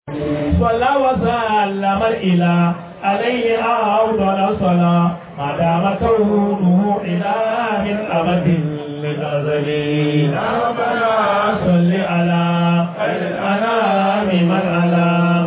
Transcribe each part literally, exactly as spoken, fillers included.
صلى وسلم الإله عليه أفضل الصلاة ما دام كونه إله من أبد للأزل. يا ربنا صل على خير الأنام من على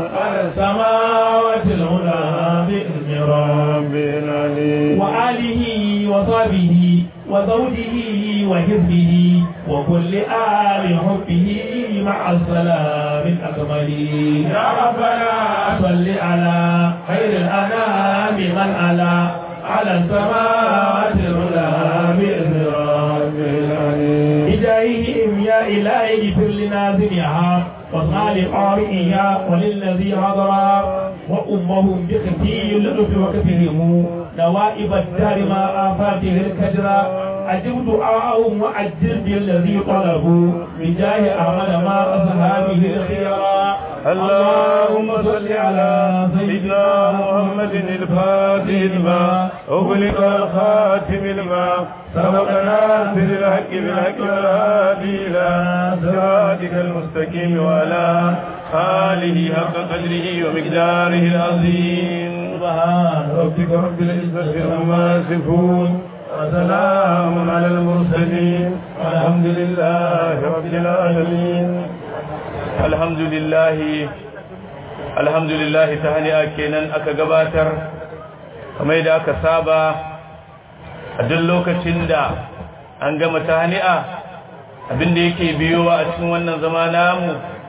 السماوات العلى بإذن رب العالمين وآله وصحبه وزوجه وحزبه وكل آل حبه مع السلام الأكمل. يا ربنا صل على خير الأنام من على على السماوات العلى بإذن رب العالمين. بجاههم يا إلهي اغفر لنا ذنيها وصال قارئها وللذي حضر وأمهم بخفي اللطف وكفهم نوائب الدار ما آفاته الكدرى. أجب دعاءهم وعجل بالذي طلبوا بجاه أحمد ما أصحابه الخيرا. اللهم صل على سيدنا محمد الفاتح لما أغلق الخاتم لما سبقنا ناصر الحق بالحق والهادي إلى صراطك المستقيم وعلى آله حق قدره ومقداره العظيم. سبحان ربك رب العزة عما يصفون وسلام على المرسلين والحمد لله رب العالمين. الحمد لله الحمد لله tahni'a kenan aka gabatar kamar da aka saba a duk lokacin da an gama tahni'a abinda yake biyowa a cikin wannan zama namu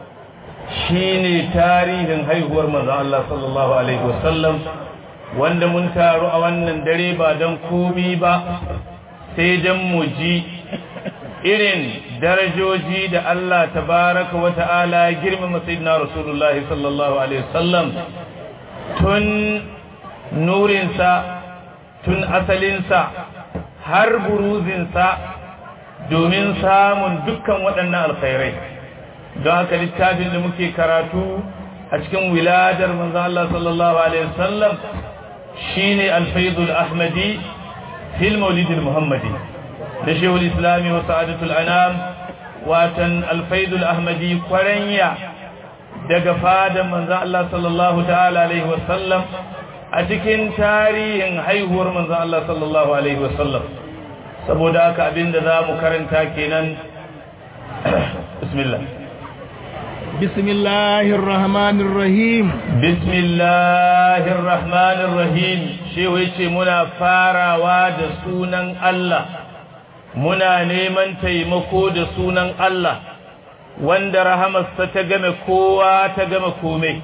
shine tarihin haihuwar manzon Allah sallallahu alaihi wasallam wanda mun taru a wannan dare ba dan komi ba sai dan mu ji irin darajoji da Allah tabaraka wa ta'ala girmama sayyidina rasulullahi sallallahu alaihi wasallam tun nurinsa tun asalinsa har buruzinsa domin samun dukkan waɗannan alkhairai. don haka littafin da muke karatu a cikin wiladar manzo Allah sallallahu alaihi wasallam shine al-faidul ahmadi fil maulid al-muhammadi da shehul islami wa sa'adatul anam watan al-faidul ahmadi kwaranya daga fadan manzo Allah sallallahu ta'ala alaihi wasallam a cikin tarihin haihuwar manzo Allah sallallahu alaihi wasallam. saboda haka abinda zamu karanta kenan. bismillah بسم الله الرحمن الرحيم بسم الله الرحمن الرحيم shehu yace muna farawa da sunan Allah, muna neman taimako da sunan Allah wanda rahamarsa ta game kowa ta game komai.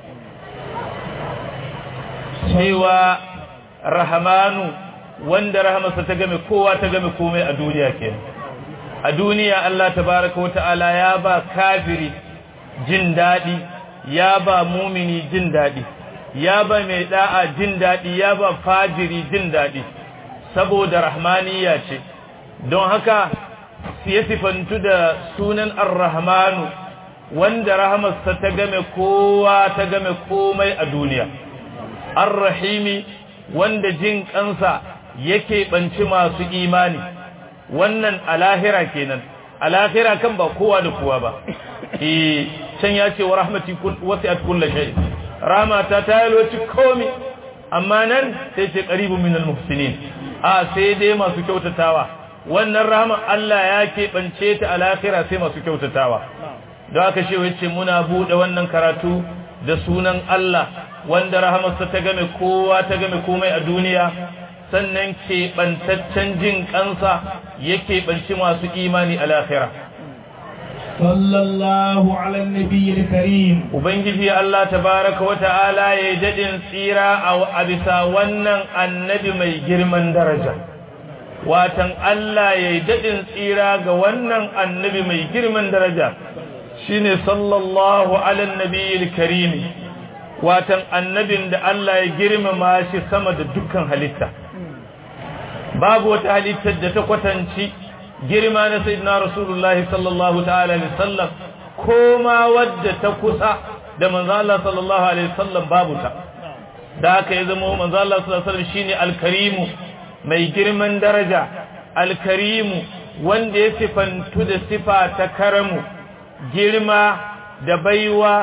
cewa rahmanu wanda rahamarsa ta game kowa ta game komai a duniya kenan. a duniya Allah tabaraka wa ta'ala ya ba kafiri jin daɗi, ya ba mumini jin daɗi, ya ba mai da'a jin daɗi, ya ba fajiri jin daɗi, saboda rahmaniya ce. don haka ya sifantu da sunan ar-rahmanu wanda rahamarsa ta game kowa ta game komai a duniya, ar-rahimi wanda jin kansa yake banci masu imani. wannan a lahira kenan, a lahira kan ba kowa da kowa ba. eh can ya ce wa rahmati wasi'at kulli shay, rahmata ta yalwaci komai, amma nan sai ce qaribun minal muhsinin, a sai dai masu kyautatawa. wannan rahman Allah ya keɓance ta a lahira sai masu kyautatawa. don haka shi yace muna bude wannan karatu da sunan Allah wanda rahamarsa ta game kowa ta game komai a duniya, sannan keɓantaccen jin kansa ya keɓanci masu imani a lahira. sallallahu ala nabiyil karim. ubangiji Allah tabaraka wa ta'ala ya dadin tsira a bisa wannan annabi mai girman daraja. watan Allah ya dadin tsira ga wannan annabi mai girman daraja shine sallallahu ala nabiyil karim, watan annabin da Allah ya girmama shi sama da dukkan halitta. babu wata halittar da ta kwatanci girma na sayyidina rasulullahi sallallahu ta'ala alaihi wasallam, koma wadda ta kusa da manzo Allah sallallahu alaihi wasallam babu ta. da haka ya zama manzo Allah sallallahu alaihi wasallam shine al-karimu mai girman daraja, al-karimu wanda ya sifantu da sifa ta karamu, girma da baiwa,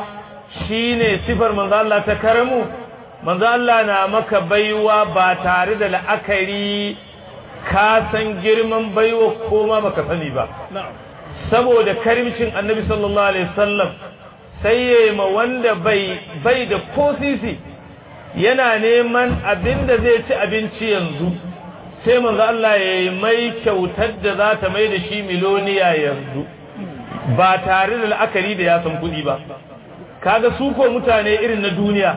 shine sifar manzo Allah ta karamu manzo Allah na maka baiwa ba tare da la'akari ka san girman baiwa ko ma baka sani ba saboda karimcin annabi sallallahu alaihi wasallam sai yayi ma wanda bai bai da ko sisi yana neman abinda zai ci abinci yanzu sai manzo Allah yayi mai kyautar da za ta mai da shi miloniya yanzu ba tare da la'akari da ya san kudi ba kaga su ko mutane irin na duniya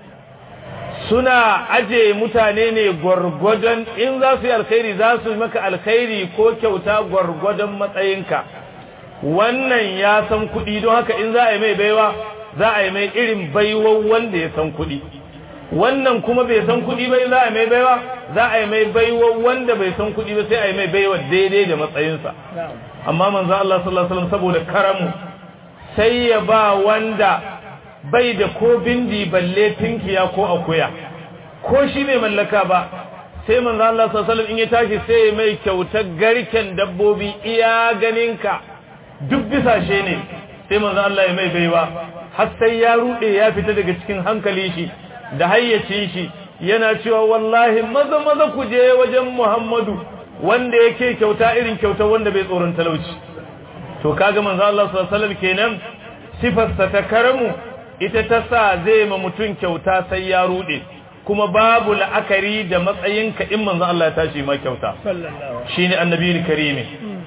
suna aje mutane ne gwargwadon in za su yi alkhairi za su maka alkhairi ko kyauta gwargwadon matsayinka wannan ya san kuɗi don haka in za a yi mai baiwa za a yi mai irin baiwar wanda ya san kuɗi wannan kuma bai san kuɗi ba za a yi mai baiwa za a yi mai baiwar wanda bai san kuɗi ba sai a yi mai baiwa daidai da matsayinsa amma manzo Allah sallallahu alaihi wasallam saboda karamu sai ya ba wanda bai da ko bindi balle tinkiya ko akuya ko shi bai mallaka ba sai manzo Allah sallallahu alaihi wasallam in ya tashi sai mai kyautar garken dabbobi iya ganinka duk bisashe ne sai manzo Allah ya mai baiwa har sai ya rude ya fita daga cikin hankali shi da hayyacin shi yana cewa wallahi maza maza ku je wajen Muhammadu wanda yake kyauta irin kyautar wanda bai tsoron talauci to kaga manzo Allah sallallahu alaihi wasallam kenan sifarsa ta karamu ita ta sa zai ma mutum kyauta sai ya rude kuma babu la'akari da matsayinka in manzo Allah ya tashi ma kyauta shine annabiyul karimi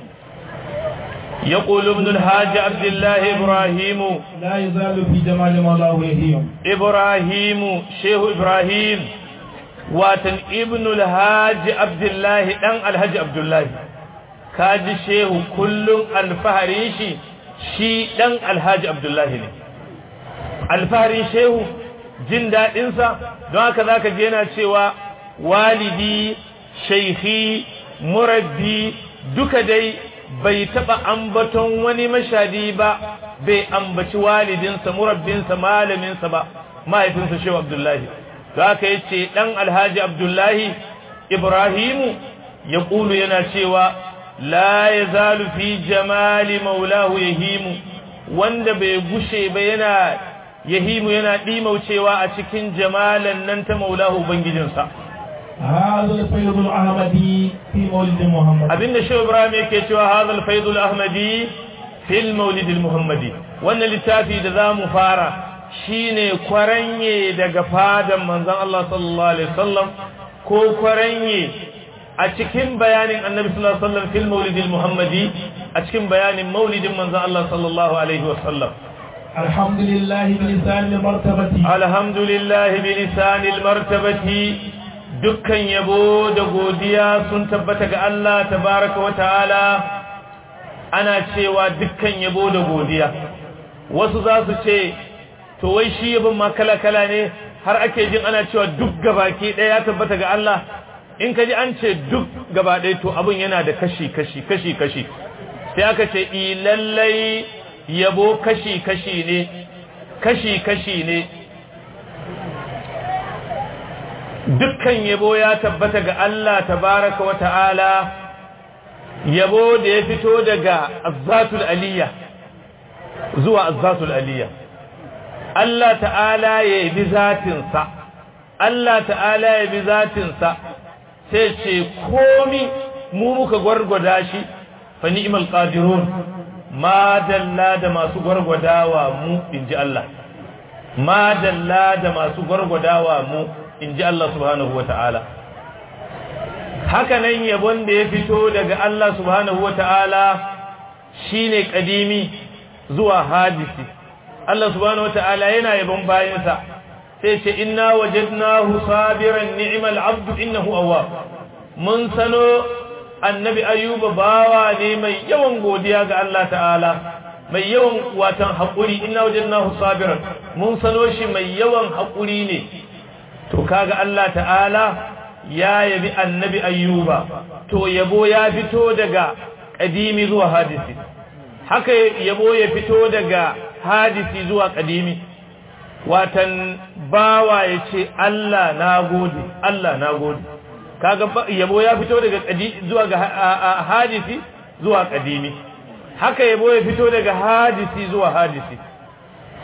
يقول ابن الحاج عبد الله إبراهيم لا يزال في جمال مولاه يهيم إبراهيم شيخ إبراهيم واتن ابن الحاج عبد الله دان الحاج عبد الله كاجي شيخ كل الفهريشي شي دان الحاج عبد الله ne alfahari shehu jin daɗinsa don haka za ka yana cewa walidi shaikhi murabbi duka dai bai taɓa ambaton wani mashadi ba bai ambaci walidinsa murabbinsa malaminsa ba mahaifinsa shehu abdullahi za ka yi ce ɗan alhaji abdullahi ibrahimu ya ƙulu yana cewa la ya zalu fi jamali maulahu yahimu wanda bai gushe ba yana yahimu yana dimaucewa a cikin jamalan nan ta maulahu ubangijinsa هذا الفيض الأحمدي في مولد محمد abinda shehu ibrahim yake cewa هذا الفيض الأحمدي في المولد المحمدي wannan littafi da zamu fara shine kwaranye daga fadan manzon Allah sallallahu alaihi wasallam ko kwaranye a cikin bayanin annabi sallallahu alaihi wasallam fil maulid al-muhammadi a cikin bayanin maulidin manzon Allah sallallahu alaihi wasallam الحمد لله بلسان المرتبة الحمد لله بلسان المرتبة dukkan yabo da godiya sun tabbata ga Allah tabaraka wa ta'ala ana cewa dukkan yabo da godiya wasu za su ce to wai shi yabon ma kala-kala ne har ake jin ana cewa duk gabaki ɗaya ya tabbata ga Allah in ka ji an ce duk gaba ɗaya to abin yana da kashi-kashi kashi-kashi sai aka ce i lallai yabo kashi-kashi ne kashi-kashi ne dukkan yabo ya tabbata ga Allah tabaraka wa ta'ala yabo da ya fito daga azzatul aliyya zuwa azzatul aliyya Allah ta'ala ya bi zatinsa Allah ta'ala ya bi zatinsa sai ce komi mu muka gwargwada shi fa ni'mal qadirun ma dalla da masu gwargwadawa mu inji Allah ma dalla da masu gwargwadawa mu inji Allah subhanahu wataala haka nan yabon da ya fito daga Allah subhanahu wataala shine kadimi zuwa hadisi Allah subhanahu wataala yana yabon bayinsa sai ce inna wajadnahu sabiran ni'mal abdu innahu awwab mun sano annabi ayyuba bawa ne mai yawan godiya ga Allah ta'ala mai yawan watan hakuri inna wajadnahu sabiran mun sano shi mai yawan hakuri ne to kaga Allah ta'ala ya yabi annabi ayyuba to yabo ya fito daga kadimi zuwa hadisi haka yabo ya fito daga hadisi zuwa kadimi watan bawa yace Allah nagode Allah nagode kaga yabo ya fito daga zuwa ga hadisi zuwa kadimi haka yabo ya fito daga hadisi zuwa hadisi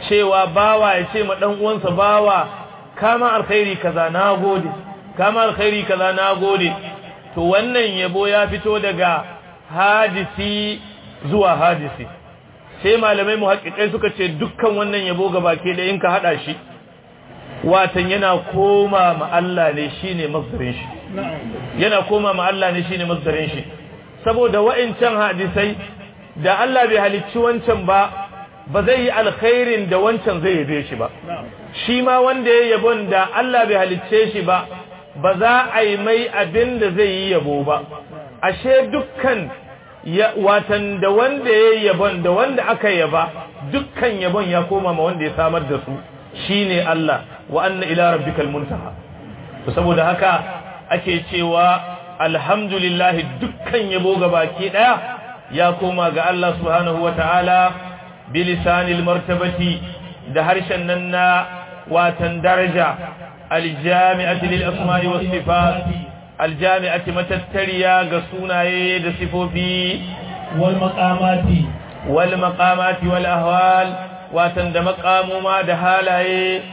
cewa bawa ya ce ma dan uwansa bawa kama alkhairi kaza nagode kama alkhairi kaza nagode to wannan yabo ya fito daga hadisi zuwa hadisi sai malamai muhaqqiqai suka ce dukkan wannan yabo gabake da in ka hada shi watan yana koma ma Allah ne shine masdarin shi yana koma ma Allah ne shine masdarin shi saboda wa'incan hadisai da Allah bai halicci wancan ba ba zai yi alkhairin da wancan zai yabe shi ba shi ma wanda ya yabon da Allah bai halicce shi ba ba za a yi mai abin da zai yi yabo ba ashe dukkan ya watan da wanda ya yabon da wanda aka yaba dukkan yabon ya koma ma wanda ya samar da su shine Allah wa anna ila rabbikal muntaha to saboda haka ake cewa alhamdulillah dukkan yabo gabaki daya ya koma ga Allah subhanahu wataala bilisanil martabati da harshen nan na watan daraja aljami'ati lil asma'i was sifat aljami'ati matattariya ga sunaye da sifofi wal maqamati wal maqamati wal ahwal watan da maqamuma da halaye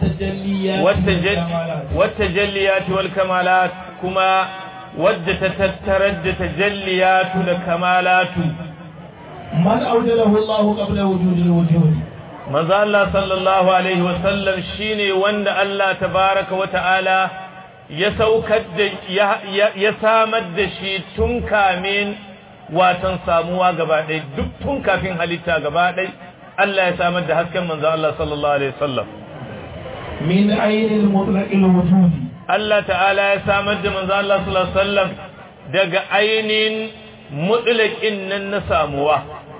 wata jalliyati wal kamalat kuma wadda ta tattarar da tajalliyatu da kamalatu man awjalahu Allah qabla wujudil wujud manzo Allah sallallahu alaihi wasallam shine wanda Allah tabaraka wa ta'ala ya saukar da ya samar da shi tun kamin watan samuwa gaba ɗaya duk tun kafin halitta gaba ɗaya Allah ya samar da hasken manzo Allah sallallahu alaihi wasallam min aynil mutlaqil wujud Allah ta'ala ya samar da manzo Allah sallallahu alaihi wasallam daga ainin mutlaqin nan na samuwa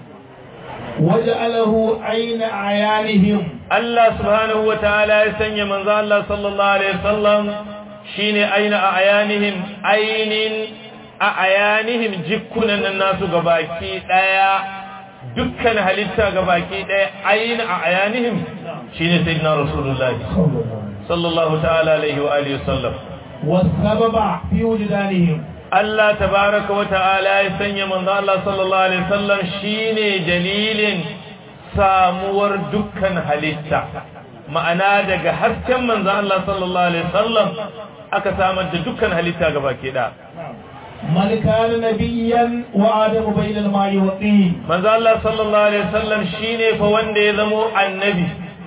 waja'alahu ayna ayanihim Allah subhanahu wa ta'ala ya sanya manzo Allah sallallahu alaihi wasallam shine ayna ayanihim ainin a ayanihim jikunan nasu gabaki daya dukkan halitta gabaki daya ayna a ayanihim shine sayyidina rasulullahi sallallahu ta'ala alaihi wa alihi wasallam wasababa fi wujudanihim Allah tabaraka wa ta'ala ya sanya manzo Allah sallallahu alaihi wasallam shine dalilin samuwar dukkan halitta ma'ana daga hasken manzo Allah sallallahu alaihi wasallam aka samar da dukkan halitta gabaki da man kana nabiyyan wa adamu bainal ma'i wa tin manzo Allah sallallahu alaihi wasallam shine fa wanda ya zamo annabi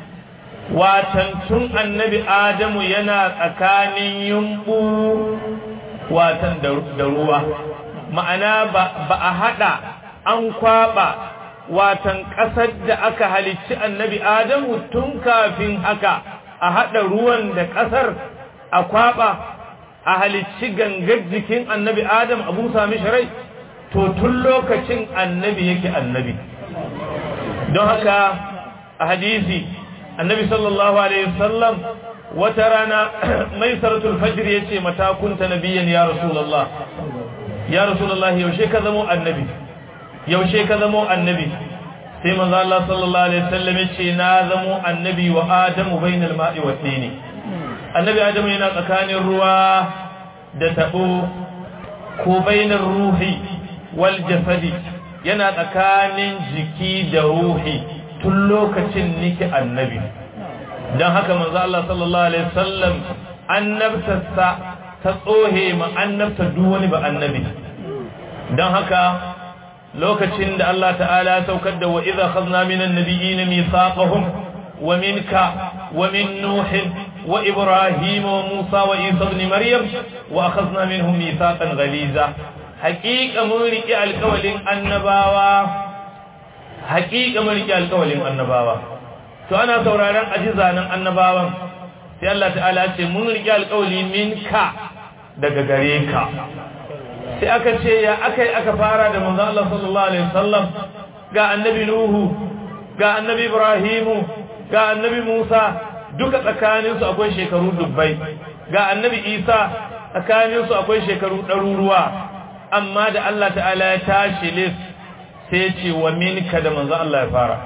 watan tun annabi adamu yana tsakanin yumbu watan da ruwa ma'ana ba a hada an kwaba watan kasar da aka halicci annabi adamu tun kafin haka a hada ruwan da kasar a kwaba a halicci gangar jikin annabi adam abu sami sharai to tun lokacin annabi yake annabi don haka a hadisi annabi sallallahu alaihi wasallam wata rana mai saratul fajr yace mata kunta nabiyyan ya rasulullah ya rasulullah yaushe ka zamo annabi yaushe ka zamo annabi sai manzo Allah sallallahu alaihi wasallam yace na zamo annabi wa adamu bainal ma'i wa tini annabi adamu yana tsakanin ruwa da tabo ko bainar ruhi wal jasadi yana tsakanin jiki da ruhi tun lokacin niki annabi dan haka manzo Allah sallallahu alaihi wasallam annabtarsa ta tsohe ma annabta duk wani ba annabi dan haka lokacin da Allah ta'ala ya saukar da wa idza khadna minan nabiyyin mithaqahum wa minka wa min nuh wa ibrahim wa musa wa isa ibn maryam wa akhadna minhum mithaqan ghaliza haqiqa mun riki alqawlin annabawa haqiqa mun riki alqawlin annabawa to ana sauraron ajizanan annabawan sai Allah ta'ala ya ce mun riki alqawli minka daga gare ka sai aka ce ya akai aka fara da manzo Allah sallallahu alaihi wasallam ga annabi nuhu ga annabi ibrahimu ga annabi musa duka tsakanin su akwai shekaru dubbai ga annabi isa tsakanin su akwai shekaru ɗaruruwa amma da Allah ta'ala ya tashi lis sai ce wa minka da manzo Allah ya fara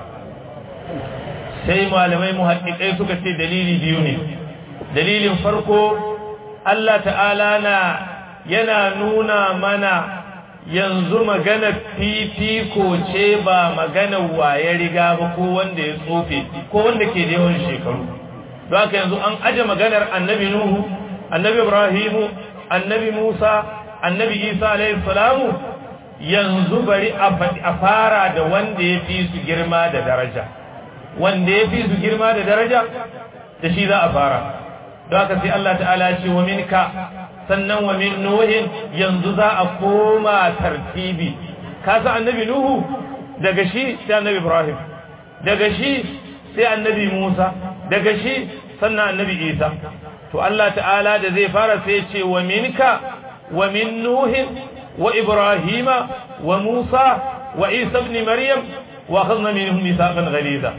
sai malamai muhaddiqai suka ce dalili biyu ne dalilin farko Allah ta'ala na yana nuna mana yanzu magana fifiko ce ba magana waye riga ba ko wanda ya tsofe ko wanda ke da yawan shekaru don haka yanzu an aje maganar annabi nuhu annabi ibrahimu annabi musa annabi isa alayhi salamu yanzu bari a fara da wanda ya fi su girma da daraja wanda ya fi su girma da daraja da shi za a fara don haka sai Allah ta'ala ce wa minka sannan wa min nuhin yanzu za a koma tartibi kasa annabi nuhu daga shi sai annabi ibrahim daga shi sai annabi musa daga shi sannan annabi isa to Allah ta'ala da zai fara sai ce wa minka wa min nuhin wa ibrahima wa musa wa isa ibn maryam wa akhadna minhum mithaqan ghaliza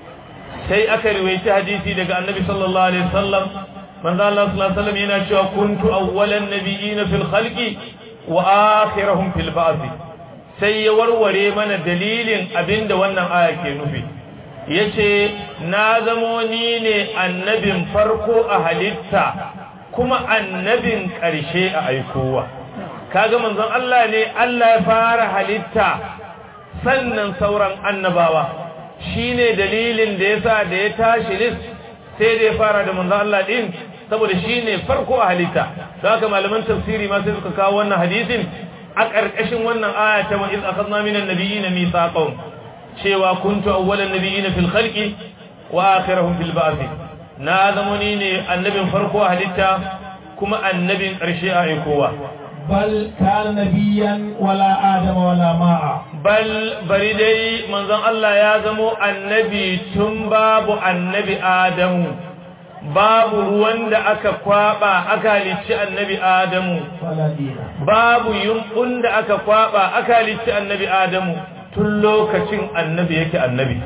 sai aka riwayaci hadisi daga annabi sallallahu alaihi wasallam manzo Allah sallallahu alaihi wasallam yana cewa kuntu awwalan nabiyina fil khalqi wa akhirahum fil ba'th sai ya warware mana dalilin abinda wannan aya ke nufi yace na zamo ni ne annabin farko a halitta kuma annabin ƙarshe a aikowa kaga manzon Allah ne Allah ya fara halitta sannan sauran annabawa shine dalilin da yasa da ya tashi list sai da ya fara da manzon Allah din saboda shine farko a halitta don haka malaman tafsiri ma sai suka kawo wannan hadisin a ƙarƙashin wannan aya ta wa iz akhadna minan nabiyina mithaqan cewa kuntu awwalan nabiyina fil khalqi wa akhirahum fil ba'th na zamani ne annabin farko a halitta kuma annabin ƙarshe a aikowa bal kana nabiyan wala adam wala ma'a bal bari dai manzon Allah ya zamo annabi tun babu annabi adamu babu ruwan da aka kwaba aka halicci annabi adamu babu yunkun da aka kwaba aka halicci annabi adamu tun lokacin annabi yake annabi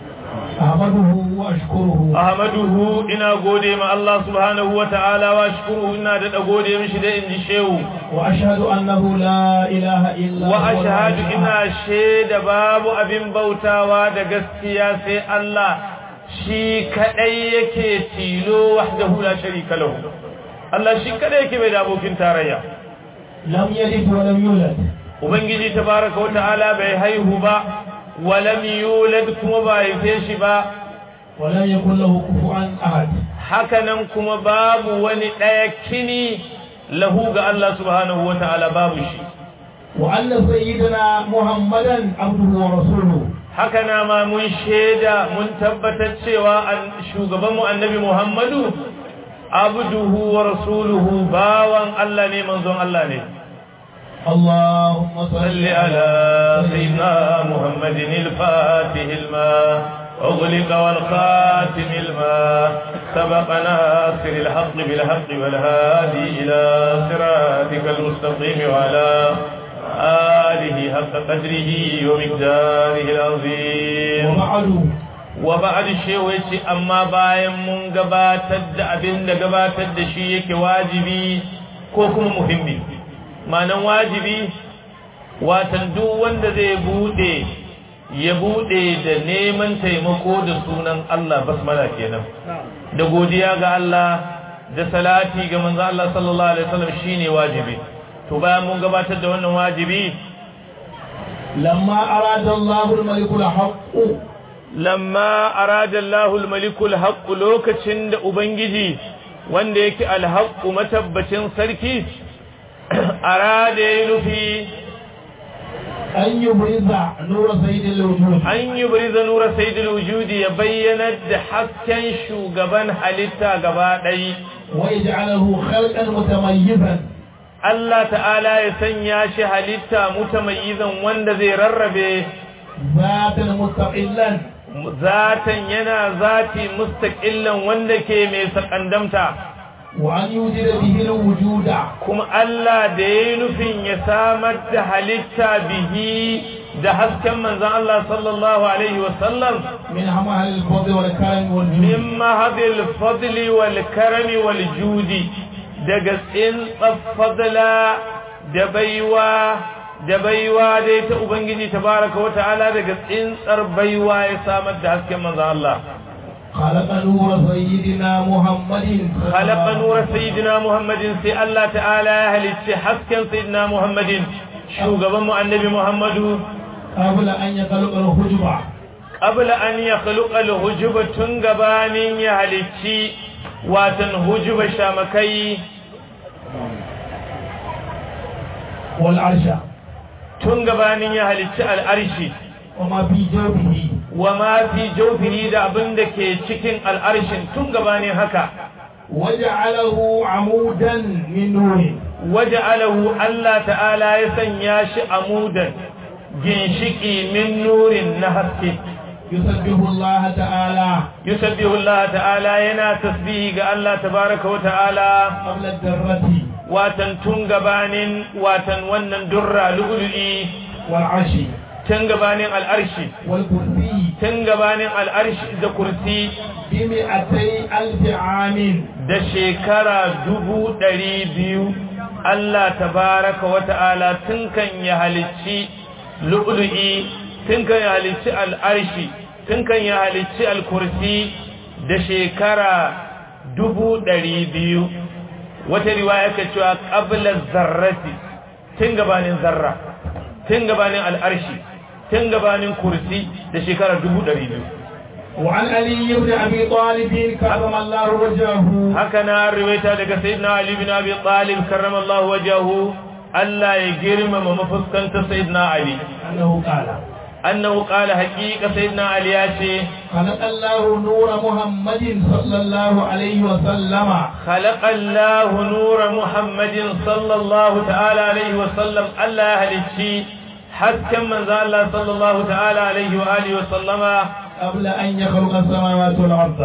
ahmaduhu wa ashkuruhu ahmaduhu ina gode ma Allah subhanahu wa ta'ala wa ashkuruhu ina da gode mishi da inji shehu wa ashhadu annahu la ilaha illa wa ashhadu ina shaida babu abin bautawa da gaskiya sai Allah shi kadai yake tilo wahdahu la sharika lahu Allah shi kadai yake bai da abokin tarayya lam yalid wa lam yulad ubangiji tabaaraka wa ta'ala bai haihu ba wa lam yulad kuma bai haife ba wa lam yakul lahu kufuwan ahad hakanan kuma babu wani daya kini lahu ga Allah subhanahu wa ta'ala babu shi wa anna sayyidina muhammadan abduhu wa rasuluhu haka na ma mun shaida mun tabbatar cewa shugabanmu annabi Muhammadu abduhu wa rasuluhu bawan Allah ne manzon Allah ne Allahumma salli ala sayyidina Muhammadin al-fatih al-ma أغلق والخاتم الماء سبق ناصر الحق بالحق والهادي إلى صراطك المستقيم وعلى آله حق قدره ومقداره العظيم وبعد وبعد الشيء ويشي أما باين من قباتد أبن قباتد شيء واجبي كوكم مهمي ما نواجبي واتندو وند ذي بودي يبودي da neman taimako da sunan Allah basmala kenan da godiya ga Allah da salati ga manzo Allah sallallahu alaihi wasallam shine wajibi to bayan mun gabatar da wannan wajibi lamma arada Allahu al-maliku al-haqq lamma arada Allahu al-maliku al-haqq lokacin da ubangiji wanda yake al-haqq matabbacin sarki arada yufi an yubriza nura sayyidil wujud an yubriza nura sayyidil wujud ya bayyana da hasken shugaban halitta gaba dai wa yaj'aluhu khalqan mutamayyizan Allah ta'ala ya sanya shi halitta mutamayyizan wanda zai rarrabe zatan mustaqillan zatan yana zati mustaqillan wanda ke mai sakandamta wa an yujida bihi alwujuda kuma Allah da yayi nufin ya samar da halitta bihi da hasken manzon Allah sallallahu alaihi wasallam min hamahal fadli wal karam wal judi min mahadil fadli wal karami wal judi daga tsintsar fadla da baiwa da baiwa dai ta ubangiji tabaraka wa ta'ala daga tsintsar baiwa ya samar da hasken manzon Allah خلق نور سيدنا محمد خلق نور سيدنا محمد سي الله تعالى هل حسكن سيدنا محمد shugaban mu annabi Muhammadu qabla an yakhluqa al-hujuba qabla an yakhluqa al-hujuba tun gabanin ya halicci watan hujuba shamakai wal arsha tun gabanin ya halicci al-arshi wama fi jawfihi wama fi jawfihi da abinda ke cikin al-arshin tun gabanin haka waja'alahu amudan min nurin waja'alahu Allah ta'ala ya sanya shi amudan ginshiki min nurin na haske yusabbihu Allah ta'ala yusabbihu Allah ta'ala yana tasbihi ga Allah tabaraka wa ta'ala qabla ad-darrati watan tun gabanin watan wannan durra lu'lu'i wal arshi tun gabanin al'arshi wal kursi tun gabanin al'arshi da kursi bi mi'atay alf amin da shekara dubu ɗari biyu Allah tabaraka wa ta'ala tun kan ya halicci lu'lu'i tun kan ya halicci al'arshi tun kan ya halicci al-kursi da shekara dubu ɗari biyu wata riwaya ka cewa qabla zarrati tun gabanin zarra tun gabanin al'arshi tun gabanin kursi da shekara dubu ɗari biyu وعن علي بن أبي طالب كرم الله وجهه هكذا رويتا daga sayyidina Ali bin Abi Talib karramallahu wajhahu Allah ya girmama mafuskanta sayyidina Ali أنه قال أنه قال حقيقة سيدنا علي ياتي خلق الله نور محمد صلى الله عليه وسلم خلق الله نور محمد صلى الله تعالى عليه وسلم الله هلتشي حتى من ذا الله صلى الله تعالى عليه وآله وسلم قبل أن يخلق السماوات والأرض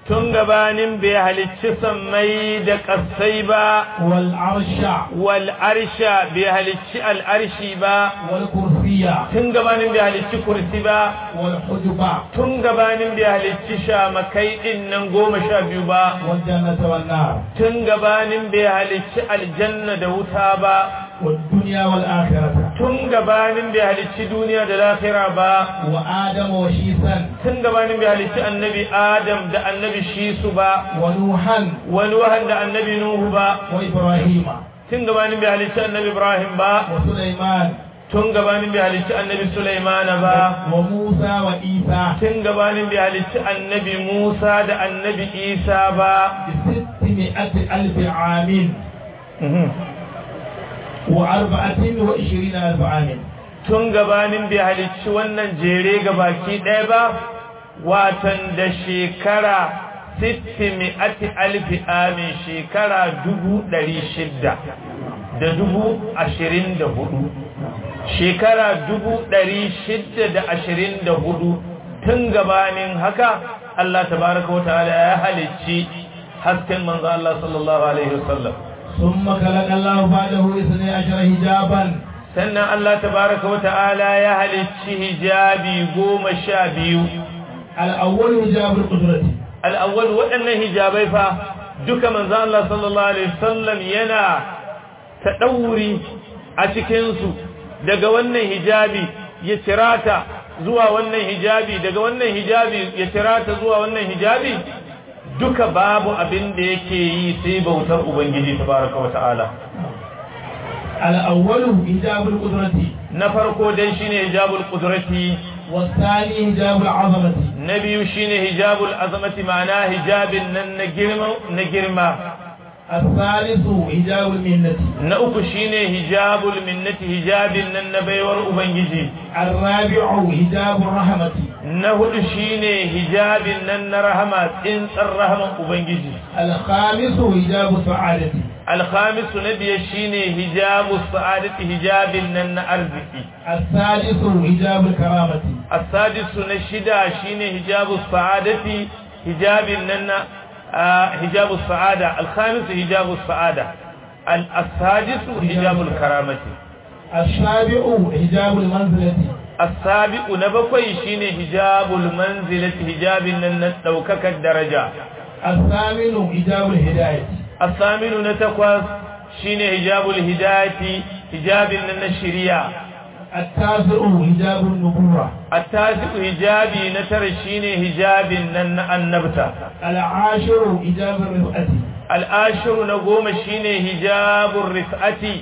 تنقبان بهلتش سمي دك السيبا والعرش والعرش بهلتش العرشي با والكرسي تنقبان بهلتش كرسي با والحجبة تنقبان بهلتش شامكي إنن قوم شابيو با والجنة والنار تنقبان بهلتش الجنة دوتا با والدنيا والآخرة تنقبان بهلتش دنيا دلاخرة با وآدم وشيسا تنقبان بهلتش النبي آدم دا النبي شيسو با ونوحا ونوحا دا النبي نوح با وإبراهيم تنقبان بهلتش النبي إبراهيم با وسليمان تنقبان بهلتش النبي سليمان با وموسى وإيسى تنقبان بهلتش النبي موسى دا النبي إيسى با بستمائة ألف عام وأربعة وعشرين ألف عام tun gabanin bai halicci wannan jere gabaki ɗaya ba watan da shekara sittimi'ati alfi amin shekara dubu ɗari shidda da dubu ashirin da hudu shekara dubu ɗari shidda da ashirin da hudu tun gabanin haka Allah tabaraka wa ta'ala ya halicci hasken manzo Allah sallallahu alaihi wasallam ثم خلق الله بعده اثني عشر حجابا sannan Allah tabaraka wa ta'ala ya halicci hijabi goma sha biyu الأول حجاب القدرة al'awwal waɗannan hijabai fa duka manzo Allah sallallahu alaihi wasallam yana tadauri a cikin su daga wannan hijabi ya tirata zuwa wannan hijabi daga wannan hijabi ya tirata zuwa wannan hijabi duka babu abin da yake yi sai bautar ubangiji tabaraka wa ta'ala الأول حجاب القدرة na farko dai shine hijabul qudrati والثاني حجاب العظمة na biyu shine hijabul azamati ma'ana hijabin nan na girma na girma الثالث حجاب المنة na uku shine hijabul minnati hijabin nan na baiwar ubangiji الرابع حجاب الرحمة na hudu shine hijabin nan na rahama tsintsar rahaman ubangiji الخامس حجاب السعادة الخامس نبي شيني هجاب السعادة هجاب لنا أرزقي السادس حجاب الكرامة السادس نشدا شيني هجاب السعادة هجاب لنا آه هجاب السعادة الخامس هجاب السعادة السادس هجاب الكرامة السابع حجاب المنزلة السابق نبقي شيني هجاب المنزلة هجاب لنا توكك الدرجة الثامن حجاب الهداية الثامن نتقوى شين حجاب الهداية حجاب لنا الشريعة التاسع حجاب النبوة التاسع حجابي نتر شين حجاب لنا النبتة العاشر حجاب الرفعة العاشر نقوم شين حجاب الرفعة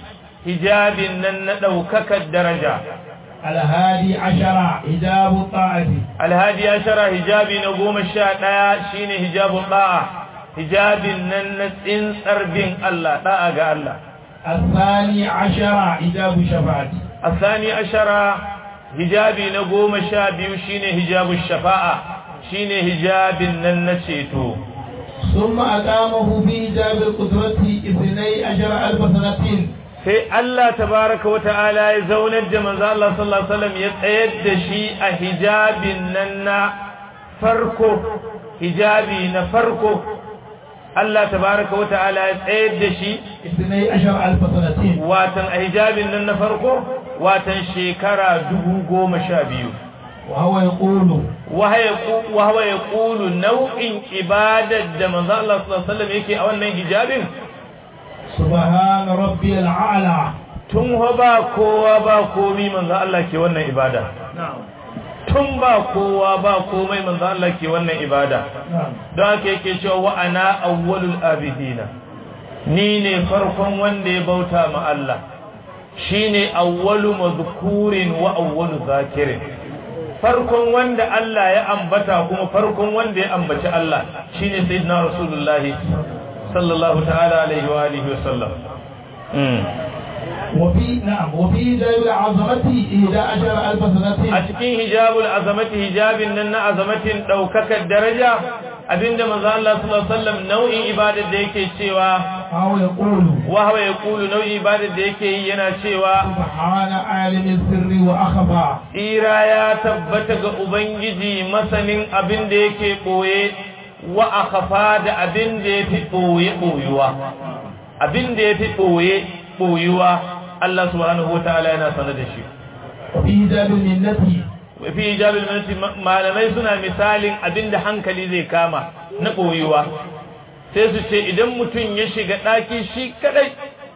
hijabin nan na daukakar daraja الهادي عشر حجاب الطاعة الهادي عشر hijabi na goma sha ɗaya shine hijabu da'a hijabin nan na tsintsar bin Allah da'a ga Allah الثاني عشر حجاب الشفاعة الثاني عشر hijabi na goma sha biyu shine hijabu shafa'a shine hijabin nan na ceto ثم أقامه في حجاب القدرة اثني عشر ألف سنة sai Allah tabaraka wa ta'ala ya zaunar da manzo Allah sallallahu alaihi wasallam ya tsayar da shi a hijabin nan na farko hijabi na farko Allah tabaraka wa ta'ala ya tsayar da shi اثني عشر ألف سنة watan a hijabin nan na farko watan shekara dubu goma sha biyu وهو يقول وهو يقول nau'in ibadar da manzo Allah sallallahu alaihi wasallam yake a wannan hijabin سبحان ربي الأعلى tun ba kowa ba komi manzo Allah ke wannan ibada tun ba kowa ba komai manzo Allah ke wannan ibada don haka yake cewa wa ana awwalul abidina ni ne farkon wanda ya bauta ma Allah shine awwalu mazkurin wa awwalu zakirin farkon wanda Allah ya ambata kuma farkon wanda ya ambaci Allah shine sayyidina rasulullahi sallallahu ta'ala alaihi wa alihi wa sallam وفي نعم وفي حجاب العظمة إحدى عشر ألف سنة أتكين حجاب العظمة حجاب أن عظمة دوكك الدرجة أبين دم الله صلى الله عليه وسلم نوع عبادة ديكي شوا وهو يقول وهو يقول نوع عبادة ديكي ينا شوا سبحان عالم السر وأخفى إيرا يا تبتك أبنجي مثل أبين ديكي قوي وأخفى أبين ديكي قوي قويوا أبين ديكي قوي قويوا Allah subhanahu wa ta'ala yana sanar da shi وفي حجاب المنة fi hijabil manati malamai suna misalin abinda hankali zai kama na koyuwa sai su ce idan mutum ya shiga daki shi kadai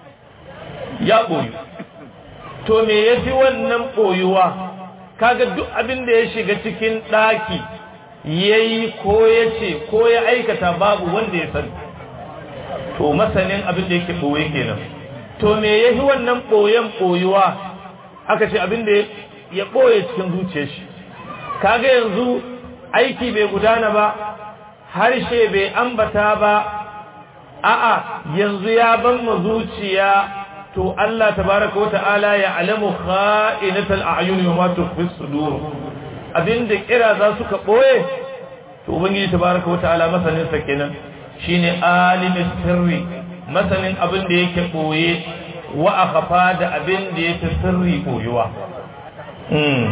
ya koyu to me yafi wannan koyuwa kaga duk abinda ya shiga cikin daki yayi ko yace ko ya aikata babu wanda ya sani to masanin abinda yake koye kenan to me yafi wannan boyen boyuwa aka ce abinda ya boye cikin zuciyar shi kaga yanzu aiki bai gudana ba harshe bai ambata ba a'a yanzu ya ban mu zuciya to Allah tabaaraka wa ta'ala ya alamu kha'inatal a'yun wa ma tukhfi sudur abinda kira za su ka boye to ubangiji tabaaraka wa ta'ala masanin sa kenan shine alimus sirri masanin abin da yake koye wa akhfa da abin da yake sirri koyuwa mm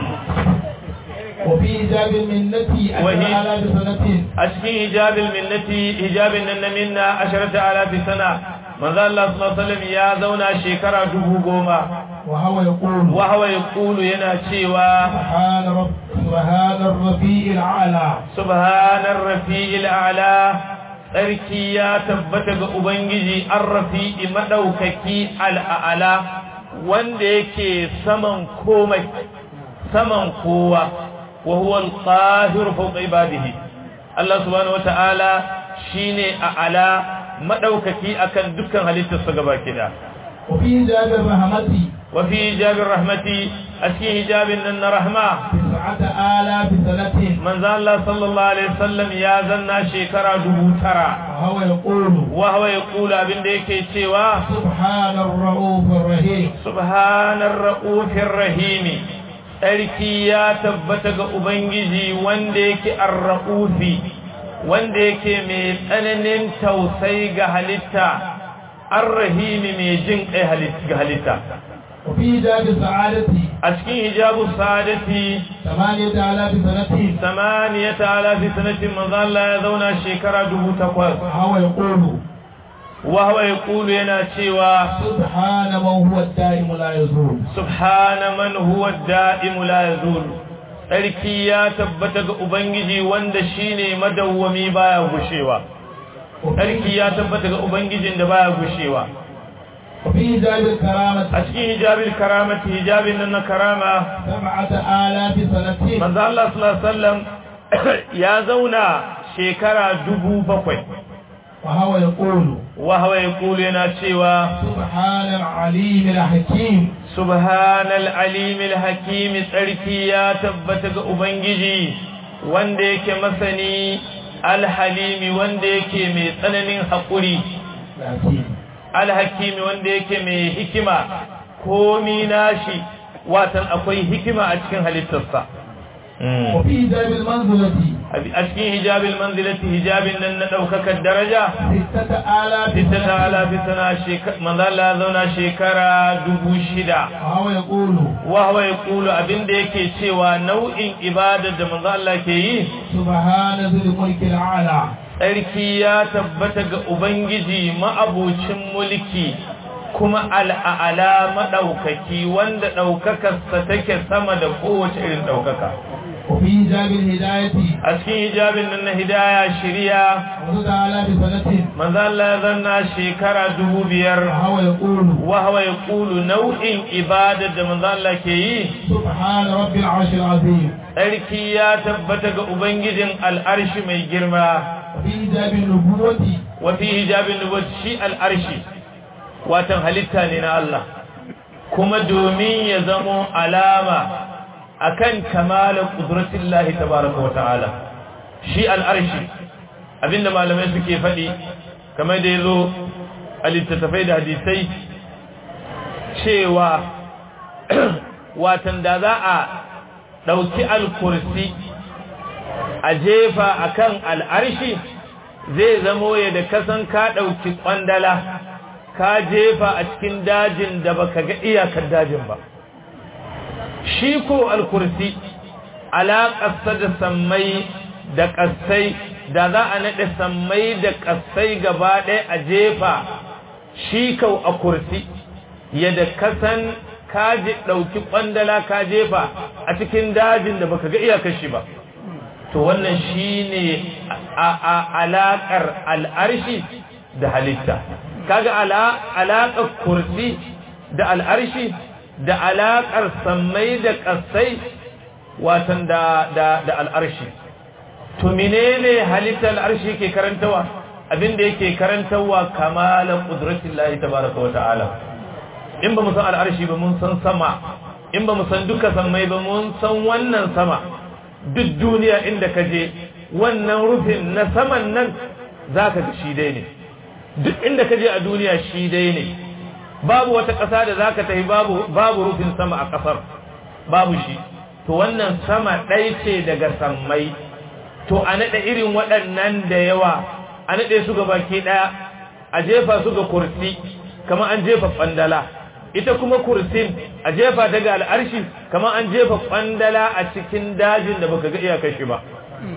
وفي حجاب المنة وهي- عشر آلاف سنة أشكي حجاب المنة حجاب أن منا عشرة آلاف سنة من ذا الله صلى الله عليه وسلم يا زونا شكرا دبو قوما وهو يقول وهو يقول ينا شيوا سبحان رب سبحان الرفيع الأعلى سبحان الرفيع الأعلى tsarki ya tabbata ga Ubangiji an rafi'i maɗaukaki al'a'ala wanda yake saman komai, saman kowa, wa huwa al-qahiru fawqa ibadihi. Allah subhanahu wa ta'ala shi ne a'ala maɗaukaki akan dukkan halittarsa gaba kida. وفي حجاب الرحمة Wa fi hijabin rahmati a cikin hijabin nan na rahma تسعة آلاف سنة manzo Allah sallallahu alaihi wasallam ya zanna shekara dubu tara. وهو يقول وهو يقول abin da yake cewa سبحان الرؤوف الرحيم subhanar ra'ufir rahimi tsarki ya tabbata ga ubangiji wanda yake ar-ra'ufi wanda yake mai tsananin tausayi ga halitta ar-rahimi mai jin kai halitta ga halitta وفي حجاب السعادة a cikin hijabu sadati ثمانية آلاف سنة samaniyata alafi sanatin manzo Allah ya zauna shekara dubu takwas وهو يقول wa huwa yaqulu yana cewa سبحان من هو الدائم لا يزول subhana man huwa ad-da'im la yazul sarki ya tabbata ga ubangiji wanda shine madawwami baya gushewa sarki ya tabbata ga ubangijin da baya gushewa وفي حجاب الكرامة a cikin hijabil karamati hijabin nan na karama سبعة آلاف سنة manzo Allah sallallahu alaihi wasallam ya zauna shekara dubu bakwai وهو يقول wa huwa yaqulu yana cewa سبحان العليم الحكيم subhanal alimil hakim tsarki ya tabbata ga ubangiji wanda yake masani alhalimi wanda yake mai tsananin hakuri الحكيم alhakimi wanda yake mai hikima komi nashi watan akwai hikima a cikin halittarsa وفي حجاب المنزلة a cikin hijabil manzilati hijabin nan na daukakar daraja ستة آلاف sittata alafi sana shekara manzo Allah zauna shekara dubu shida وهو يقول wa huwa yaqulu abinda yake cewa nau'in ibadar da manzo Allah ke yi سبحان ذي الملك الأعلى tsarki ya tabbata ga ubangiji ma'abucin mulki kuma al'ala madaukaki wanda daukakarsa take sama da kowace irin daukaka وفي حجاب الهداية a cikin hijabin nan na hidaya shiriya وستة آلاف سنة manzo Allah ya zanna shekara dubu biyar وهو يقول wa huwa yaqulu nau'in ibadar da manzo Allah ke yi سبحان رب العرش العظيم tsarki ya tabbata ga ubangijin al'arshi mai girma وفي حجاب النبوة wa fi hijabin nubuwwati shi al'arshi watan halitta ne na Allah kuma domin ya zamo alama akan kamalar qudratillahi tabaraka wa ta'ala shi al'arshi abinda malamai suke faɗi kamar da yazo a littattafai da hadisai cewa watan da za a ɗauki al-kursi a jefa akan al'arshi zai zamo ya da kasan ka ɗauki ƙwandala ka jefa a cikin dajin da baka ga iyakar dajin ba shi ko al-kursi alaƙarsa da sammai da ƙasai da za a naɗe sammai da ƙasai gaba ɗaya a jefa shi kau a kursi yadda kasan ka ɗauki ƙwandala ka jefa a cikin dajin da baka ga iyakar shi ba to wannan shi ne alaƙar al'arshi da halitta kaga alaƙar kursi da al'arshi da alaƙar sammai da ƙasai watan da al'arshi to menene halitta al'arshi ke karantawa abinda yake karantawa kamalan qudratillahi tabaraka wa ta'ala in ba mu san al'arshi ba mun san sama in ba mu san duka sammai ba mun san wannan sama duk duniya inda ka je wannan rufin na saman nan zaka ga shi dai ne duk inda ka je a duniya shi dai ne babu wata ƙasa da zaka tafi babu babu rufin sama a ƙasar babu shi to wannan sama ɗaya ce daga sammai to a naɗa irin waɗannan da yawa a naɗe su ga baki ɗaya a jefa su ga kursi kamar an jefa ƙwandala ita kuma kursin a jefa daga al'arshi kamar an jefa ƙwandala a cikin dajin da baka ga iyakar shi ba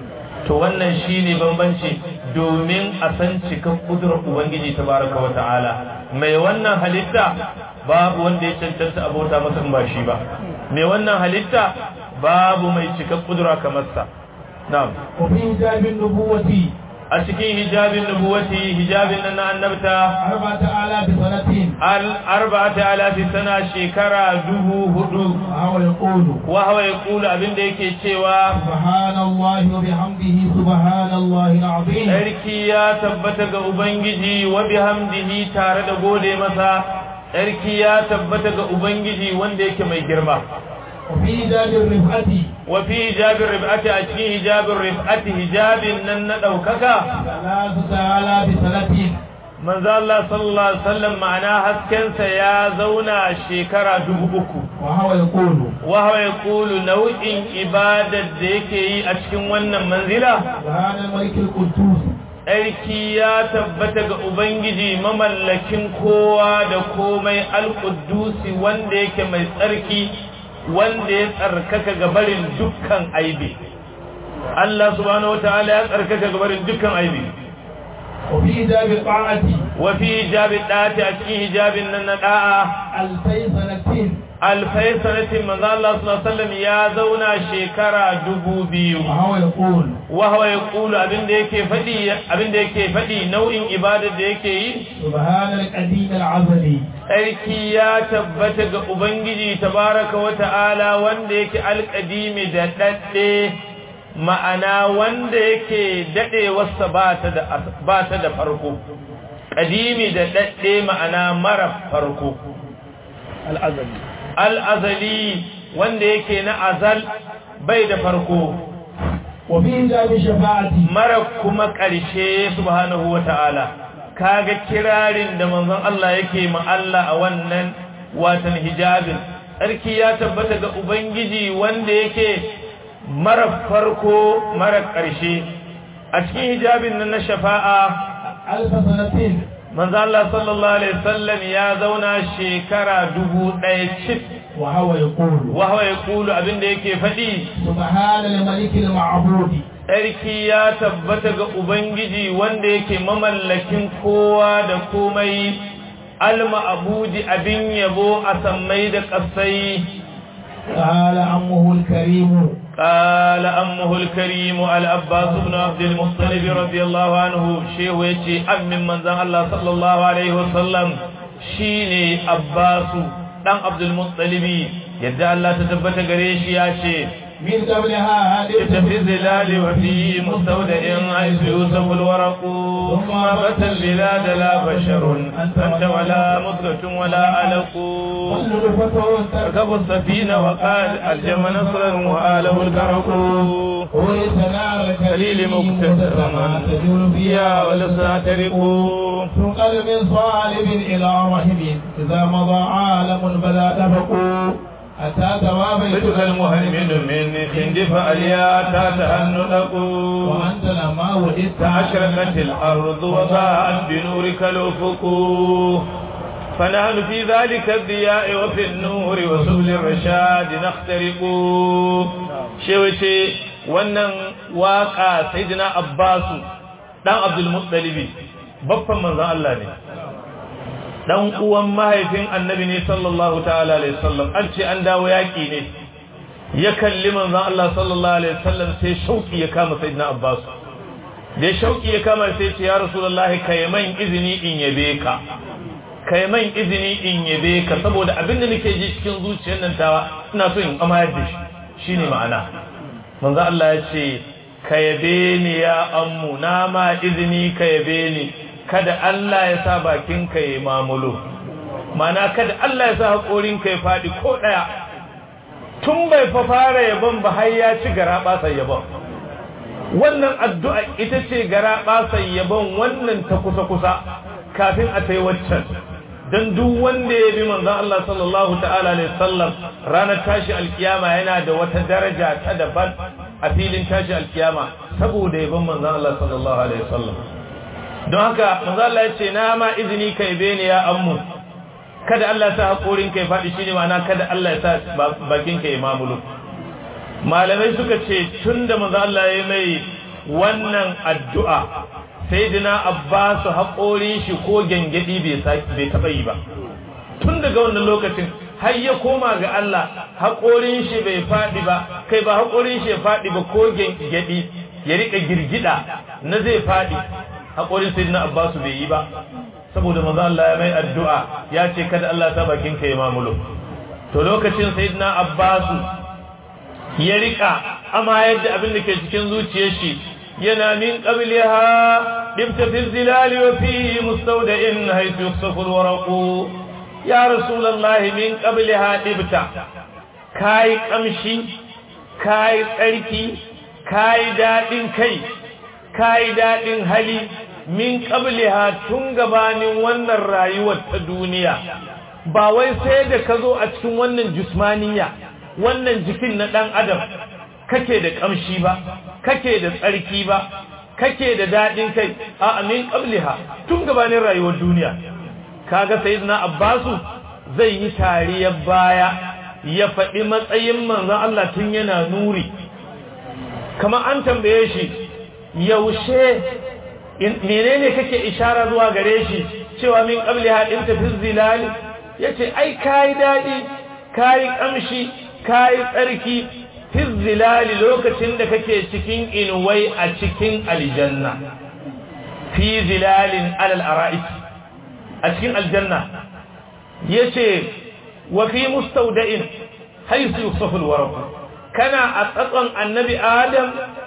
to wannan shine bambanci domin a san cikin kudurar ubangiji tabaraka wa ta'ala mai wannan halitta babu wanda ya cancanta abota masa in ba shi ba mai wannan halitta babu mai cikin kudura kamar sa na'am wa fi hijabin nubuwati a cikin hijabin nubuwati hijabin nan na annabta arba'ata alafi sanatin al arba'ata alafi sana shekara dubu hudu hawa yaqulu wa hawa yaqulu abinda yake cewa subhanallahi wa bihamdihi subhanallahi alazim sarki ya tabbata ga ubangiji wa bihamdihi tare da gode masa sarki ya tabbata ga ubangiji wanda yake mai girma وفي حجاب الرفعة وفي حجاب الرفعة أشكي حجاب الرفعة حجاب نن دوكك ثلاثة آلاف سنة من ذا الله صلى الله عليه وسلم معناه هسكن سيازونا شكرا دبوكو وهو يقول وهو يقول نوع إبادة ديكي أشكن ونن منزلة سبحان الملك القدوس Aiki ya tabbata ga Ubangiji mamallakin kowa da komai al-Quddusi wanda yake mai tsarki wanda ya tsarkaka ga barin dukkan aibi Allah subhanahu wataala ya tsarkaka ga barin dukkan aibi wa fi hijabi ta'ati wa fi hijabi da'ati a cikin hijabin nan na da'a alfai sanatin alfai sanatin manzo Allah sallallahu alaihi wasallam ya zauna shekara dubu biyu wa huwa yaqul wa huwa yaqulu abinda yake fadi abinda yake fadi nau'in ibadar da yake yi subhanal qadim al-azali sarki ya tabbata ga Ubangiji tabaraka wa ta'ala wanda yake alƙadimi da ɗaɗɗe ma'ana wanda yake dadewarsa ba ta da ba ta da farko qadimi da dadde ma'ana mara farko al-azali al-azali wanda yake na azal bai da farko wa fi hijabi shafa'ati mara kuma ƙarshe subhanahu wata'ala kaga kirarin da manzon Allah yake ma Allah a wannan watan hijabin sarki ya tabbata ga ubangiji wanda yake mara farko mara ƙarshe a cikin hijabin nan na shafa'a alf sanatin manzon Allah sallallahu alaihi wasallam ya zauna shekara dubu ɗaya cif wa huwa yaqulu wa huwa yaqulu abinda yake faɗi subhanal malikil ma'budi sarki ya tabbata ga ubangiji wanda yake mamallakin kowa da komai al-ma'budi abin yabo a sammai da ƙasai qala ammuhu al-karim قال أمه الكريم العباس بن عبد المطلب رضي الله عنه شيء ويتي أم من منزل الله صلى الله عليه وسلم شيني عباس دان عبد المطلب يدعى الله تثبت قريش يا شيء من قبلها في الظلال وفي مستودع حيث يوسف الورق ثم بت البلاد لا بشر أنت ولا مضغة ولا علق ركبوا السفينة وقال الجم نصرا وآله الكرق خليل مكتسر ما تجول فيها ولسنا ترق من قلب صالب إلى رحم إذا مضى عالم بلا تفق أتى بيتك المهيمن من خندف ألياتا تهنلق وأنت لما ولدت أشرقت الأرض وضاءت بنورك الأفق فنحن في ذلك الضياء وفي النور وسبل الرشاد نخترق شوشي wannan waka sayyidina Abbas dan Abdul Muttalib babban manzon Allah ne dan uwan mahaifin annabi ne sallallahu ta'ala alaihi wasallam an ce an dawo yaki ne ya kalli manzon Allah sallallahu alaihi wasallam sai shauki ya kama sayyidina Abbas da shauki ya kama sai ce ya rasulullahi kai man izini in yabe ka kai man izini in yabe ka saboda abinda nake ji cikin zuciyar nan tawa ina so in amayar da shi shine ma'ana manzon Allah ya ce ka yabe ni ya ammu na ma izini ka yabe ni kada Allah ya sa bakinka ya mamulo mana kada Allah ya sa haƙorinka ya faɗi ko ɗaya tun bai fa fara yabon ba har ya ci garaba sai yabon wannan addu'a ita ce garaba sai yabon wannan ta kusa kusa kafin a tai waccan dan duk wanda ya bi manzon Allah sallallahu ta'ala alaihi wasallam ranar tashi alkiyama yana da wata daraja ta daban a filin tashi alkiyama saboda yabon manzon Allah sallallahu alaihi wasallam don haka manzo Allah ya ce na ma izini kai bene ya ammu kada Allah ya sa hakorin kai fadi shine ma'ana kada Allah ya sa bakin kai mamulu malamai suka ce tunda manzo Allah ya mai wannan addu'a sayyidina Abbas hakorin shi ko gengedi bai bai taba yi ba tun daga wannan lokacin har ya koma ga Allah hakorin shi bai fadi ba kai ba hakorin shi ya fadi ba ko gengedi ya rika girgida na zai fadi haƙorin sayyidina Abbas bai yi ba saboda manzo Allah ya mai addu'a ya ce kada Allah ta bakin ka ya mamulo to lokacin sayyidina Abbas ya rika amma yadda abin da ke cikin zuciyar shi yana min qabliha dibta fi zilali wa fi mustawda'in haythu yukhsafu alwaraqu ya rasulullahi min qabliha dibta kai kamshi kai tsarki kai dadin kai kai dadin hali min qabliha tun gabanin wannan rayuwar ta duniya ba wai sai da kazo a cikin wannan jismaniya wannan jikin na dan adam kake da kamshi ba kake da tsarki ba kake da dadin kai a min qabliha tun gabanin rayuwar duniya kaga sayyidina Abbasu zai yi tariyar baya ya faɗi matsayin manzon Allah tun yana nuri kamar an tambaye shi yaushe menene kake ishara zuwa gare shi cewa min qabli hadin ta fizilal yace ai kai dadi kai kamshi kai tsarki fizilal lokacin da kake cikin inuwai a cikin aljanna fi zilalin alal ara'is a cikin aljanna yace wa fi mustawda'in haythu yusafu alwaraq kana a tsatson annabi adam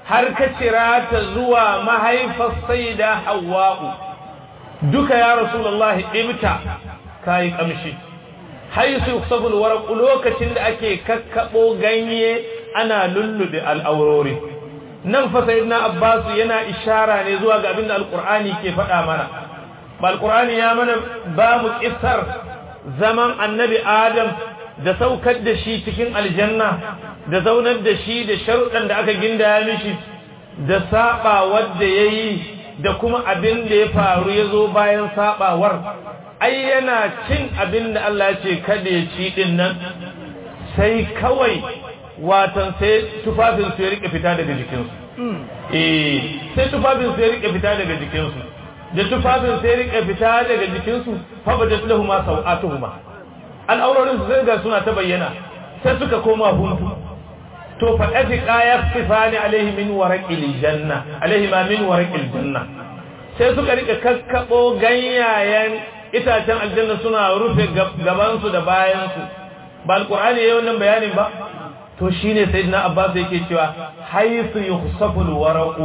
har ka cira ta zuwa mahaifar sayyida Hawwa'u duka ya rasulullahi ibta kai kamshi haisu yusabul waraq lokacin da ake kakkabo ganye ana lullube al'aurori nan fa sayyidina Abbas yana ishara ne zuwa ga abinda alqur'ani ke faɗa mana ba alqur'ani ya mana ba mu kissar zaman annabi Adam da saukar da shi cikin aljanna da zaunar da shi da sharuɗan da aka gindaya mishi da saba wanda yayi da kuma abin da ya faru yazo bayan sabawar ai yana cin abin da Allah ya ce kada ya ci din nan sai kawai watan sai tufafin su ya rike fita daga jikinsu eh sai tufafin su ya rike fita daga jikinsu da tufafin sai ya rike fita daga jikinsu fa badat lahum sawatuhuma al'aurorin su sai ga suna ta bayyana sai suka koma huntu to fa afiqa yaftifani alaihi min waraqil janna alaihi ma min waraqil janna sai suka rike kakkabo ganyayen itacen aljanna suna rufe gaban su da bayan su ba alqur'ani yayin wannan bayanin ba to shine sayyidina Abbas yake cewa haythu yukhsafu alwaraqu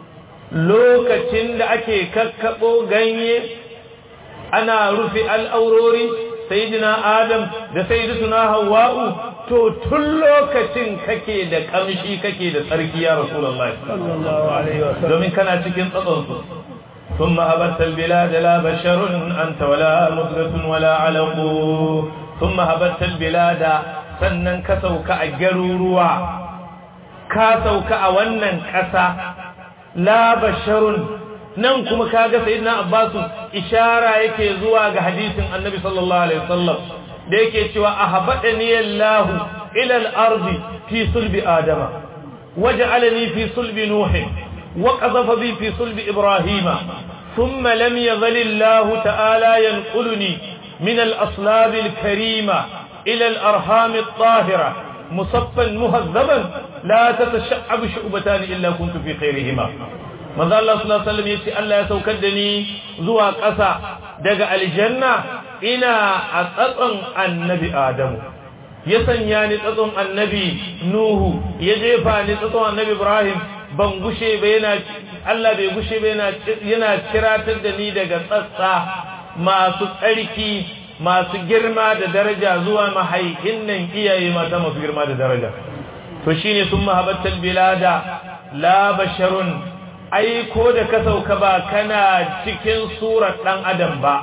lokacin da ake kakkabo ganye ana rufe al'aurori sayyidina Adam da sayyidatuna Hawwa'u to tun lokacin kake da kamshi kake da tsarki ya Rasulullahi sallallahu alaihi wasallam domin kana cikin tsatson su thumma habatta albilad la basharun anta wala mudghatun wala alaqu thumma habatta albilad sannan ka sauka a garuruwa ka sauka a wannan kasa la basharun nan kuma kaga sayyidina Abbas ishara yake zuwa ga hadisin Annabi sallallahu alaihi wasallam da yake cewa ahbadani Allah ila al-ardi fi sulbi adama waj'alani fi sulbi nuh wa qadhafa bi fi sulbi ibrahima thumma lam yazal Allah ta'ala yanquluni min al-aslab al-karima ila al-arham at-tahira musaffan muhazzaban la tatasha'ab shu'batan illa kuntu fi khayrihima manzo Allah sallallahu alaihi wasallam yace Allah ya saukar da ni zuwa ƙasa daga aljanna ina a tsatson annabi Adamu ya sanya ni tsatson annabi Nuhu ya jefa ni tsatson annabi Ibrahim ban gushe ba yana Allah bai gushe ba yana yana kiratar da ni daga tsatsa masu tsarki masu girma da daraja zuwa mahaihin nan iyaye mata masu girma da daraja to shine summa habattal bilada la basharun ai ko da ka sauka ba kana cikin surar dan adam ba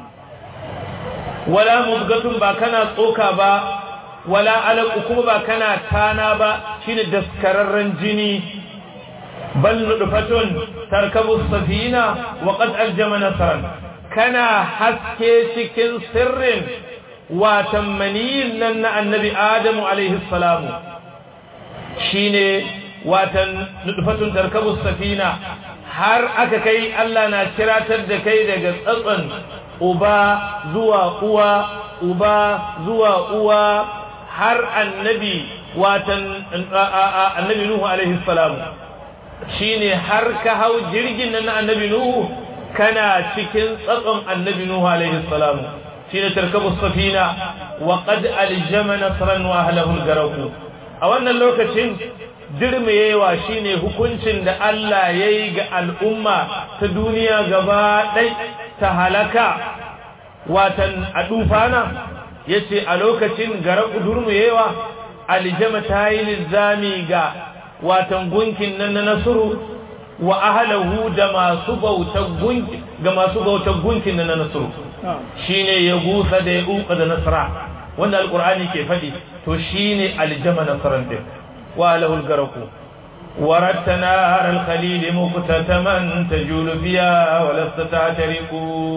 wala mudgatun ba kana tsoka ba wala alaq kuma ba kana tana ba shine daskararren jini bal nudfatun tarkabu safina wa qad aljama nasran kana haske cikin sirrin wa tammaniyin nan na annabi adamu alaihi salamu shine watan nudfatun tarkabu safina har aka kai Allah na kiratar da kai daga tsatsan uba zuwa uwa uba zuwa uwa har annabi watan annabi nuhu alaihi salam shine har ka hau jirgin nan annabi nuhu kana cikin tsatsan annabi nuhu alaihi salam shine tarkabu safina wa qad aljama nasran wa ahlihi algaraku a wannan lokacin dirmewa shine hukuncin da Allah yayi ga al'umma ta duniya gaba dai ta halaka watan adufana yace a lokacin garaku durmewa aljama tayi lizami ga watan gunkin nan na nasru wa ahlihi da masu bautar gunki ga masu bautar gunkin nan na nasru shine ya gusa da ya uka da nasra wanda alqur'ani ke fadi to shine aljama nasran din وله الغرق وردت نار الخليل مقتتما تجول فيها ولست تعترق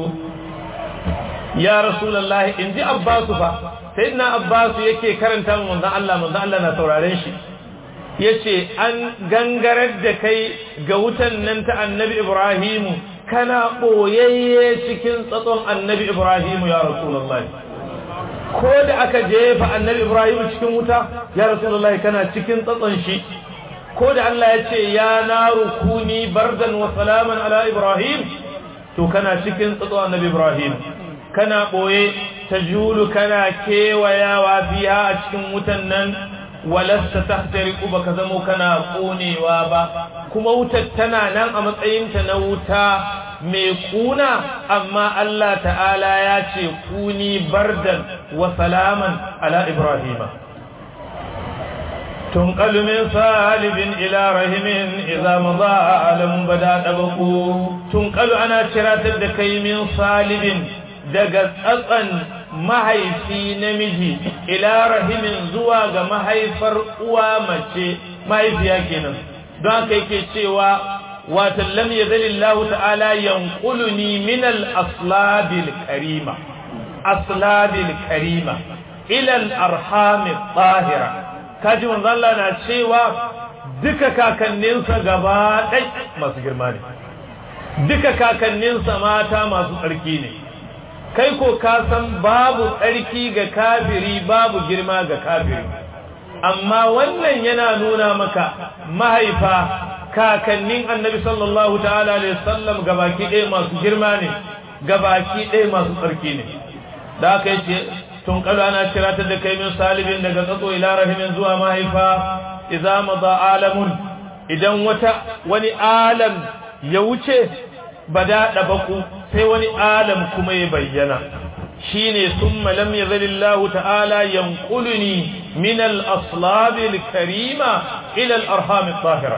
يا رسول الله إن دي أباس فا سيدنا أباس يكي كرنتا من ذا الله من ذا الله نتورارين شي yace an gangarar da kai ga wutan nan ta annabi Ibrahim kana boyayye cikin tsatson annabi Ibrahim ya rasulullahi ko da aka jefa annabi Ibrahim cikin wuta ya rasulullahi kana cikin tsatson shi ko da Allah ya ce ya naru kuni bardan wa salaman ala Ibrahim to kana cikin tsatson annabi Ibrahim kana boye tajulu kana kewayawa fiha a cikin wutan nan walasta tahtariqu baka zamo kana konewa ba kuma wutar tana nan a matsayinta na wuta mai kuna amma Allah ta'ala ya ce kuni bardan wa salaman ala ibrahima tunqalu min salibin ila rahimin idza madha alam bada dabaku tunqalu ana ciratar da kai min salibin daga tsatsan mahaifi namiji ila rahimin zuwa ga mahaifar uwa mace mahaifiya kenan don haka yake cewa watan lam yazalillahu ta'ala yanquluni min al-aslabil karima aslabil karima ila al-arham at-tahira kaji manzo Allah na cewa duka kakanninsa gaba dai masu girma ne duka kakanninsa mata masu tsarki ne kai ko ka san babu tsarki ga kafiri babu girma ga kafiri amma wannan yana nuna maka mahaifa kakannin annabi sallallahu ta'ala alaihi wasallam gabaki ɗaya masu girma ne gabaki ɗaya masu tsarki ne da aka yace tun kalu ana ciratar da kai min salibin daga tsatso ila rahimin zuwa mahaifa idza madha alamun idan wata wani alam ya wuce bada dabaku sai wani alam kuma ya bayyana shine thumma lam yazalillahu ta'ala yanquluni min al-aslab al-karima ila al-arham at-tahira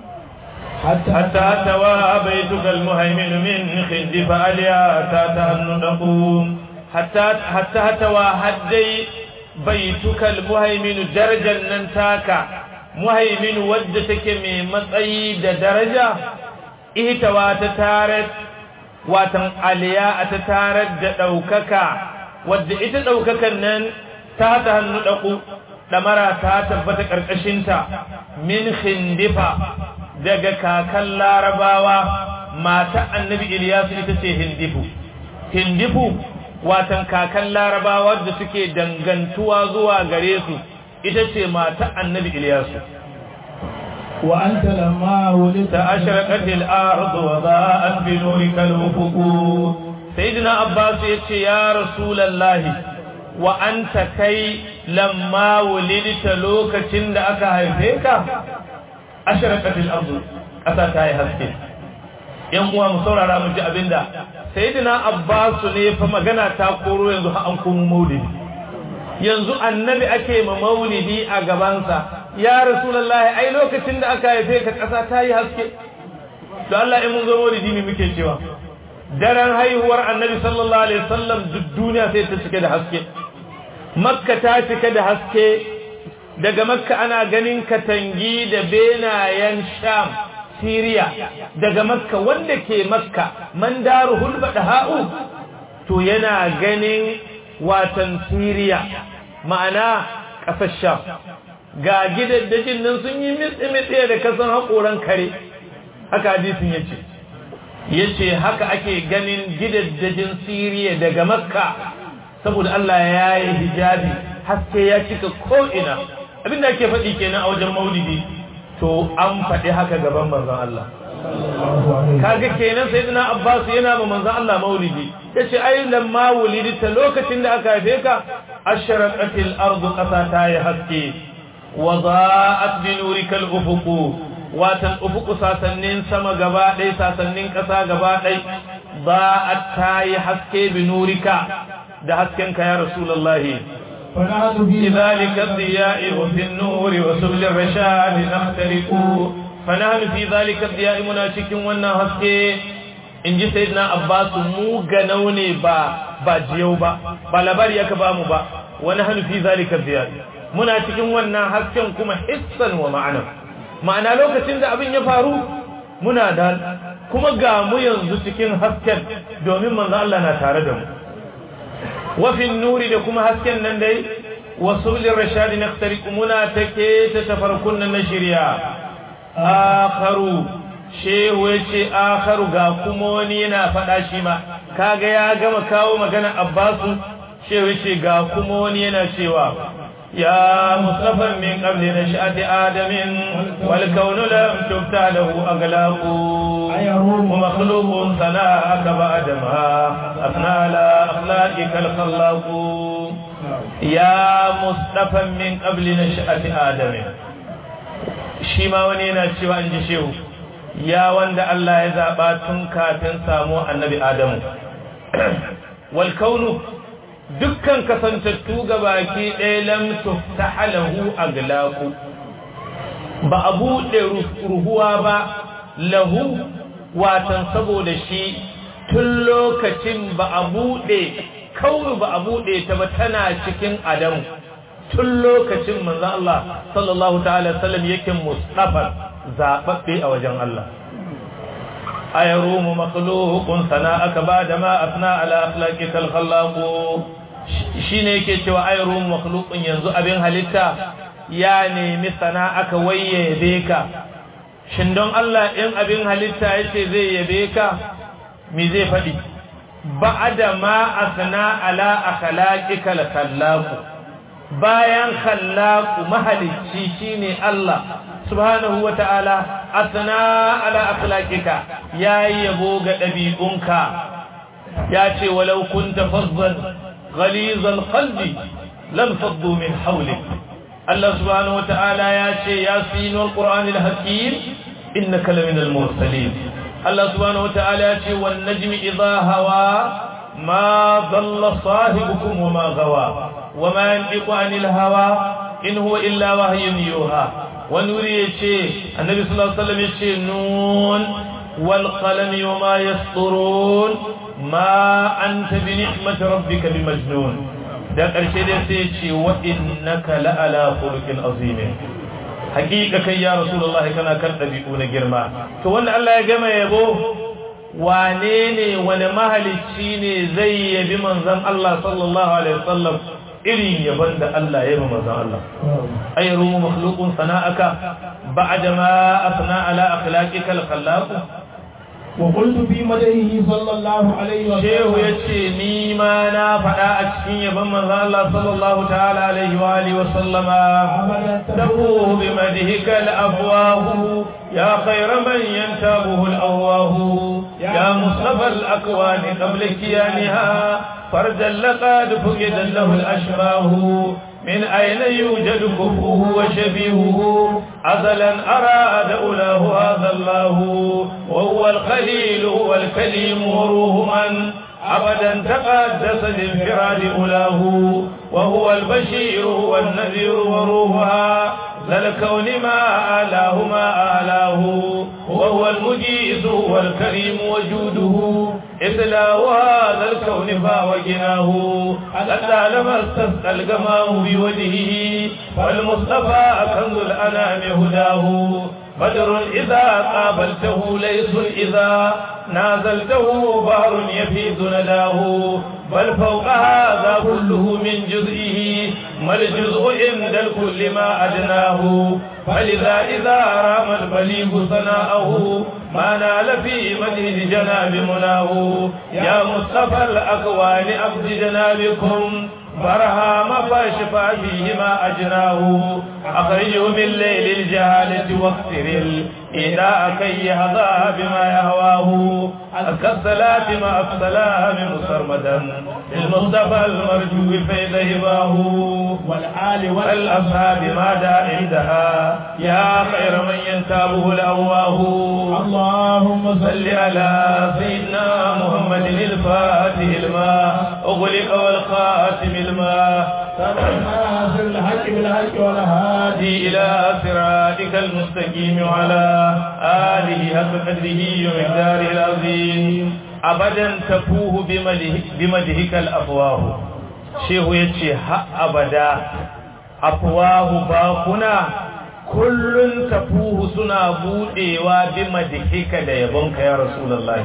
hatta tawa baytuka al-muhaymin min khindif aliya tatanqum hatta hatta tawa haddai baytuka al-muhaymin darajan nan taka muhaymin wadda take mai matsayi da daraja ihtawa ta tarat watan aliya ta tarar da ɗaukaka wadda ita ɗaukakan nan ta ta hannu ɗaku ɗamara ta tabbata ƙarƙashinta min hindifa daga kakan larabawa mata annabi Iliyasu ita ce hindifu hindifu watan kakan larabawa da suke dangantuwa zuwa gare su ita ce mata annabi Iliyasu وأنت لما ولدت أشرقت الأرض وضاءت بنورك الأفق سيدنا عباس يتي يا رسول الله وأنت كي لما ولدت لوكة لأك هيفيك أشرقت الأرض أتاكاي هسكي ينقوى مصورة رامج أبندا سيدنا عباس نيفا مغانا تاقورو ينزو أنكم مولد yanzu annabi ake ma maulidi a gabansa ya rasulullahi ai lokacin da aka haife ka kasa ta yi haske to Allah in mun zo maulidi ne muke cewa daren haihuwar annabi sallallahu alaihi wasallam duk duniya sai ta cike da haske makka ta cike da haske daga makka ana ganin katangi da benayen sham Syria daga makka wanda ke makka mandaruhul badaha'u to yana ganin watan Syria ma'ana ƙasar Sham ga gidaddajin nan sun yi mitsi-mitsi da kasan haƙoran kare haka hadisin yace yace haka ake ganin gidaddajin Syria daga Makka saboda Allah ya yi hijabi haske ya cika ko'ina abinda ake faɗi kenan a wajen maulidi to an faɗi haka gaban manzon Allah kaga kenan sayyidina Abbas yana ma manzon Allah maulidi yace ai lamma wulidta lokacin da aka haife ka ashraqatil ardu qasata ya haske wadaat bi nurikal ufuq watan ufuq sasannin sama gaba dai sasannin kasa gaba dai ba'at tayi haske bi nurika da hasken ka ya rasulullahi في ذلك الضياء وفي النور وسبل الرشاد نختلف فنحن في ذلك الضياء مناشكين ونهسكي in ji sayyidina Abbas mu ganau ne ba ba jiyau ba ba labari aka ba mu ba wani hannu fi zalika ziyar muna cikin wannan hasken kuma hissan wa ma'ana ma'ana lokacin da abin ya faru muna da kuma ga mu yanzu cikin hasken domin manzo Allah na tare da mu wa fi nuri da kuma hasken nan dai wa sublir rashad naqtariqu muna take ta tafarkun nan shiriya akharu shehu yace akharu ga kuma wani yana fada shi ma kaga ya gama kawo magana Abbasu shehu yace ga kuma wani yana cewa ya mustafa min qabli nashati adamin wal kaunu lam tubta lahu aghlaqu wa makhluqun sana'aka ba'da ma afna la akhlaqika al khallaqu ya mustafan min qabli nash'ati adam shi ma wani yana cewa an ji shehu ya wanda Allah ya zaba tun kafin samu annabi adamu wal kaunu dukkan kasantattu gabaki ɗaya lam tuftaha lahu aglaqu ba a buɗe ruhuwa ba lahu watan saboda shi tun lokacin ba a buɗe kawai ba a buɗe ta ba tana cikin adamu tun lokacin manzon Allah sallallahu ta'ala sallam yake mustafa zababbe a wajen Allah ayarumu makhluqun sana'aka ba'da ma afna ala akhlaqika al-khallaq shine yake cewa ayarumu makhluqun yanzu abin halitta ya nemi sana'aka waye yabe ka shin don Allah in abin halitta yace zai yabe ka me zai fadi ba'da ma afna ala akhlaqika al-khallaq bayan khallaq mahalicci shine Allah subhanahu wa ta'ala asna ala akhlaqika yayi yabo ga dabi'unka yace walau kunta fazzan ghalizal qalbi lam faddu min hawlik Allah subhanahu wa ta'ala yace yasinul qur'anil hakim innaka laminal mursalin Allah subhanahu wa ta'ala yace wan najmi idha hawa ma dhalla sahibukum wa ma gawa wama yantiqu anil hawa in huwa illa wahyun yuha ونوري يشي النبي صلى الله عليه وسلم يشي نون والقلم وما يسطرون ما أنت بنعمة ربك بمجنون ده قرشي ده سيشي وإنك لألا خلق عظيم حقيقة يا رسول الله كنا كنتبئون جرما فوانا الله يجمع يبو وانيني ونمهلتشيني زي بمنظم الله صلى الله عليه وسلم irin yaban da Allah ya yi manzon Allah ayru makhluqun sana'aka ba'da ma asna ala akhlaqika al-khallaq wa qultu fi madhihi sallallahu alaihi wa sallam shehu yace ni ma na fada a cikin yaban manzon Allah sallallahu ta'ala alaihi wa alihi wa sallama tabu bi madhika al-afwah ya khayra man yantabuhu al-awwah ya mustafa al-akwan qabla kiyaniha فرجا لقد فقد له الأشباه من أين يوجد كفه وشبيهه أزلا أراد أولاه هذا الله وهو الخليل والكليم وروح من أبدا تقدس لانفراد أولاه وهو البشير والنذير وروحها ذا الكون ما آلاه ما آلاه وهو المجيز والكريم وجوده إطلاع هذا الكون فاوجناه حتى لما استسقى الجمام بوجهه والمصطفى كنز الأنام هداه بدر إذا قابلته ليس إذا نازلته بحر يفيض نداه بل فوق هذا كله من جزئه ما الجزء عند الكل ما أدناه فلذا إذا رام البليغ ثناءه ما نال في مجد جناب مناه يا مصطفى الأكوان عبد جنابكم برهام فاشفى فيه ما أجناه أخرجه من ليل الجهالة واكسر الإناء كي يهضى بما يهواه أزكى الصلاة مع السلام مسرمدا للمصطفى المرجو فيض هباه والآل والأصحاب ما دا عندها يا خير من ينتابه الأواه اللهم صل على سيدنا محمد الفاتح الماء أغلق والخاتم الماء ناصر الحق بالحق والهادي إلى صراطك المستقيم وعلى آله حق قدره ومقداره العظيم أبدا تفوه بمدهك الأفواه شيخ يتشي ها أبدا أفواه باقنا كل تفوه سنا بوديوا بمدهك da yabonka ya Rasulullah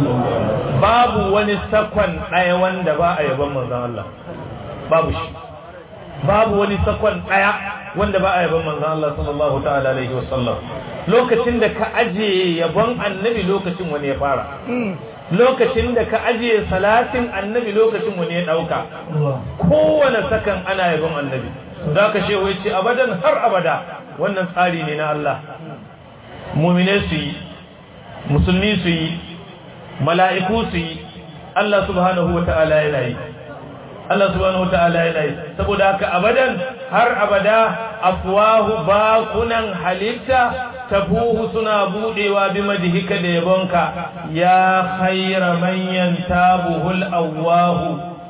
babu wani sakon ɗaya wanda ba a yabon manzon Allah babu shi babu wani sakon daya wanda ba a yabon manzon Allah sallallahu ta'ala alaihi wasallam lokacin da ka aje yabon annabi lokacin wani ya fara lokacin da ka aje salatin annabi lokacin wani ya dauka kowane sakan ana yabon annabi zaka shehu yace abadan har abada wannan tsari ne na Allah mu'mine su yi musulmi su yi mala'iku su yi Allah subhanahu wa ta'ala yana yi Allah subhanahu wataala yana yi saboda haka abadan har abada afwahu bakunan halitta tabuhu suna budewa bi madhika da yabonka ya khayra man yantabuhul awwahu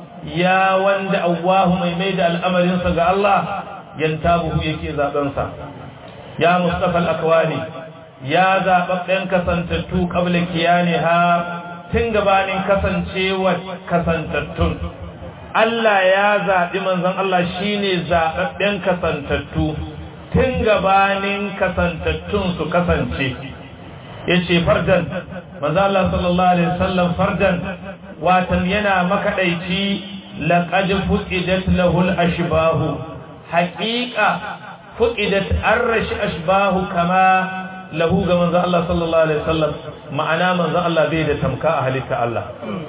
ya wanda awwahu mai mai da al'amarin sa ga Allah yantabuhu yake zaben sa ya mustafa al-akwani ya zababben kasantattu qabla kiyaniha tun gabanin kasancewar kasantattun Allah ya zaɓi manzon Allah shine zaɓaɓɓen kasantattu tun gabanin kasantattun su kasance yace fardan manzon Allah sallallahu alaihi wasallam fardan watan yana makadaici laqad fuqidat lahul ashbahu haqiqa fuqidat arsh ashbahu kama lahu ga manzon Allah sallallahu alaihi wasallam ma'ana manzon Allah bai da tamka a halitta Allah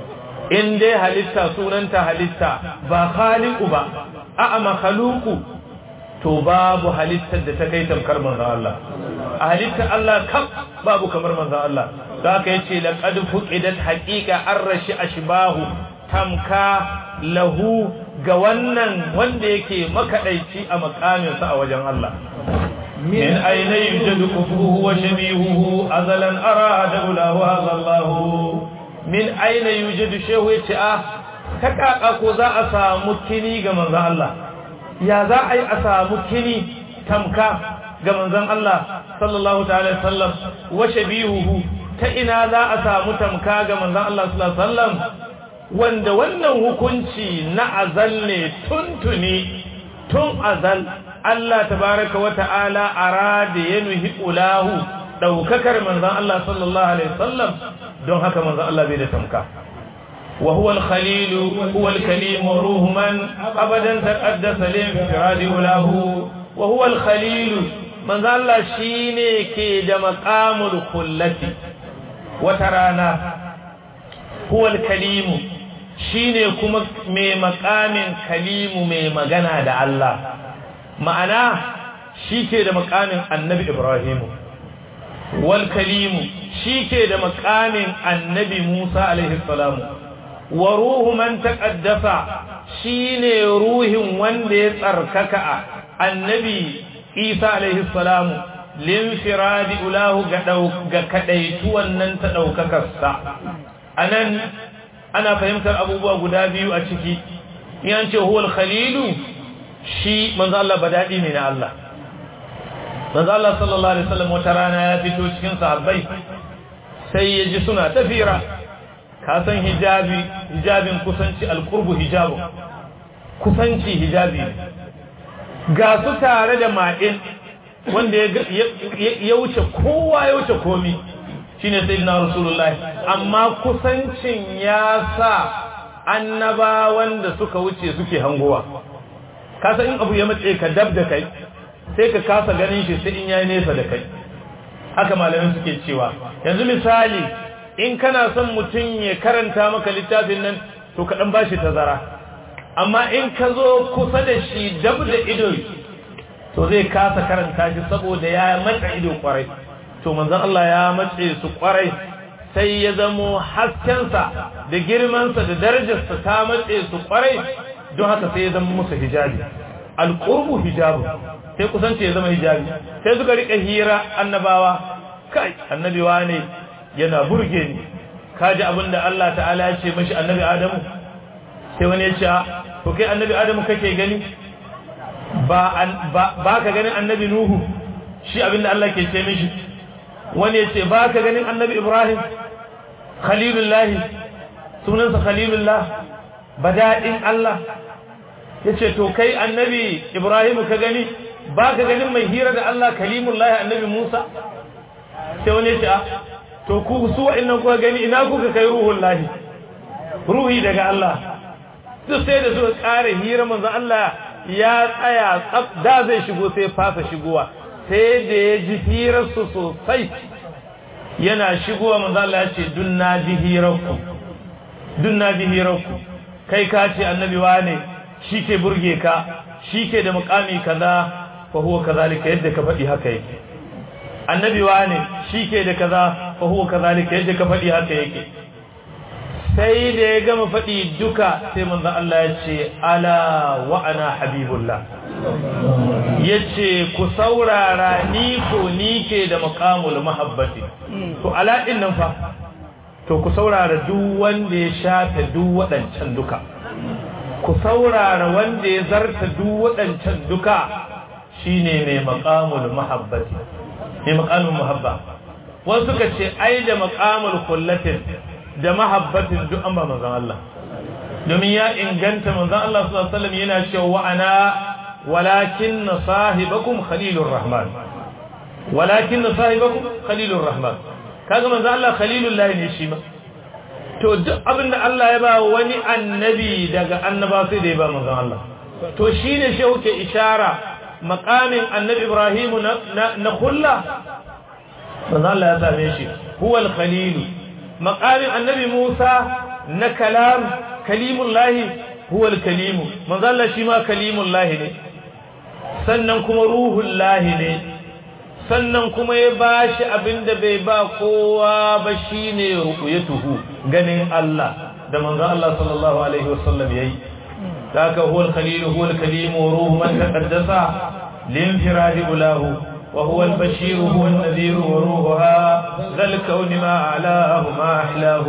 in dai halitta sunanta halitta ba khaliqu ba a'a makhluqu to babu halittar da ta kai tamkar manzon Allah a halittar Allah kam babu kamar manzon Allah zaka yace laqad fuqidat haqiqa arshi ashbahu tamka lahu ga wannan wanda yake makadaici a makamin sa a wajen Allah min ayna yujadu kufuhu wa shabihuhu azalan arada lahu hadha Allah min aina yujadu shehu yace ah ta kaka ko za a samu kini ga manzon Allah ya za a yi a samu kini tamka ga manzon Allah sallallahu ta'ala sallam wa shabihuhu ta ina za a samu tamka ga manzon Allah sallallahu alaihi wasallam wanda wannan hukunci na azal ne tuntuni tun azal Allah tabaraka wa ta'ala arada yanuhi ulahu daukakar manzon Allah sallallahu alaihi wasallam don haka manzo Allah bai da tamka wa huwa al-khalil huwa al-kalim ruhu man abadan taqaddasa li infiradi ulahu wa huwa al-khalil manzo Allah shine ke da maqamul kullati wa tarana huwa al-kalim shine kuma mai maqamin kalimu mai magana da Allah ma'ana shi ke da maqamin annabi Ibrahim wal kalimu shi ke da makamin annabi Musa alaihi salamu wa ruhu man taqaddasa shine ruhin wanda ya tsarkaka annabi Isa alaihi salamu linfiradi ulahu ga ga kadaitu wannan ta daukakar sa anan ana fahimtar abubuwa guda biyu a ciki yan ce huwal khalilu shi manzo Allah badadi ne na Allah manzo Allah sallallahu alaihi wasallam wata rana ya fito cikin sahabbai sai ya ji suna tafira ka san hijabi hijabin kusanci alqurbu hijabu kusanci hijabi ga su tare da ma'in wanda ya wuce kowa ya wuce komi shine sayyidina rasulullahi amma kusancin ya sa annaba wanda suka wuce suke hangowa ka san in abu ya matse ka dab da kai sai ka kasa ganin shi sai in yayi nesa da kai haka malamin suke cewa yanzu misali in kana son mutum ya karanta maka littafin nan to ka dan bashi tazara amma in ka zo kusa da shi dab da ido to zai kasa karanta shi saboda ya matsa ido kwarai to manzon Allah ya matse su kwarai sai ya zamo haskensa da girmansa da darajarsa ta matse su kwarai don haka sai ya zama musu hijabi alqurbu hijabu sai kusanci ya zama hijabi sai suka rike hira annabawa kai annabi wane yana burge ni kaji abinda Allah ta'ala ya ce mishi annabi Adamu sai wani ya ce to kai annabi Adamu kake gani ba ba ka ganin annabi Nuhu shi abinda Allah ke ce mishi wani ya ce ba ka ganin annabi Ibrahim khalilullah sunansa khalilullah bada'in Allah yace to kai annabi Ibrahim ka gani ba ka ganin mai hira da Allah kalimullahi annabi Musa sai wani ya ce to ku su wa'annan kuka gani ina kuka kai ruhullahi ruhi daga Allah duk sai da suka kare hira manzo Allah ya tsaya tsaf da zai shigo sai fasa shigowa sai da ya ji hirar su sosai yana shigowa manzo Allah ya ce dunna ji hirarku dunna ji hirarku kai ka ce annabi wane shike burge ka shike da mukami kaza fa huwa kazalika yadda ka faɗi haka yake annabi wane shike da kaza fa huwa kazalika yadda ka faɗi haka yake sai da ya gama faɗi duka sai manzo Allah ya ce ala wa ana habibullah yace ku saurara ni ko ni ke da maqamul mahabbati to ala din nan fa to ku saurara duk wanda ya shafe duk waɗancan duka ku saurara wanda ya zarta duk waɗancan duka shine mai maqamul mahabbati mai maqamul mahabba wasu suka ce ai da maqamul kullatin da mahabbatin duk an ba manzon Allah domin ya inganta manzon Allah sallallahu alaihi wasallam yana cewa wa ana walakin sahibakum khalilur rahman walakin sahibakum khalilur rahman kaga manzon Allah khalilullah ne shi ma to duk abinda Allah ya ba wani annabi daga annaba sai da ya ba manzon Allah to shine shehu ke ishara maqamin annabi Ibrahim na na khulla manzon Allah ya same shi huwal khalil maqamin annabi Musa na kalam kalimullahi huwal kalim manzon Allah shi ma kalimullahi ne sannan kuma ruhullahi ne sannan kuma ya bashi abinda bai ba kowa ba shine ru'yatuhu ganin Allah da manzon Allah sallallahu alaihi wasallam yayi ذاك هو الخليل هو الكليم وروح من تقدس لانفراد أولاه وهو البشير هو النذير وروحها ذا الكون ما أعلاه ما أحلاه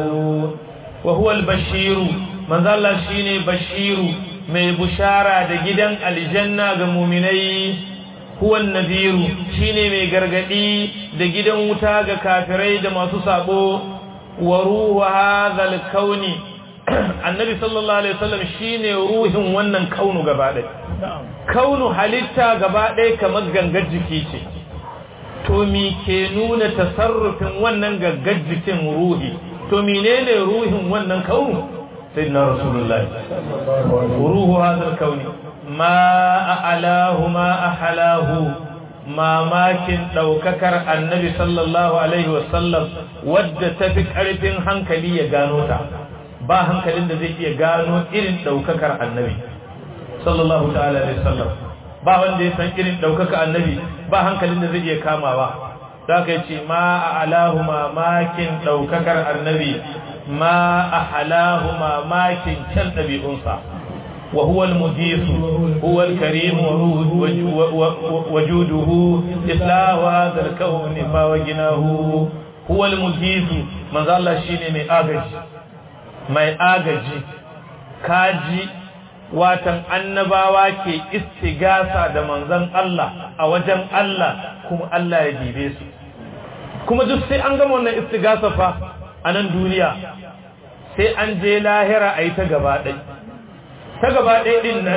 وهو البشير من ذا الله شيني بشير من بشارة جدا الجنة المؤمنين هو النذير شيني من غرغدي جدا متاغ كافرين ما تصابوا وروح هذا الكون annabi sallallahu alaihi wasallam shine ruhin wannan kaunu gaba ɗaya kaunu halitta gaba ɗaya kamar gangar jiki ce to mi ke nuna tasarrufin wannan gangar jikin ruhi to menene ruhin wannan kaunu sayyidina rasulullahi ruhu hadal kauni ma a'lahu ma ahlahu mamakin daukakar annabi sallallahu alaihi wasallam wadda tafi karfin hankali ya gano ta ba hankalin da zai iya gano irin daukakar annabi sallallahu ta'ala alaihi wasallam ba wanda ya san irin daukakar annabi ba hankalin da zai iya kamawa zaka yace ma alahu mamakin daukakar annabi ma ahlahu mamakin kan dabi'unsa wa huwa al-mujis huwa al-karim wajuduhu islahu hadha al-kawn ma wajinahu huwa al-mujis manzo Allah shine mai agaji mai agaji kaji watan annabawa ke istigasa da manzon Allah a wajen Allah kuma Allah ya dibe su kuma duk sai an gama wannan istigasa fa a nan duniya sai an je lahira a yi ta gaba ɗai ta gaba ɗai ɗin nan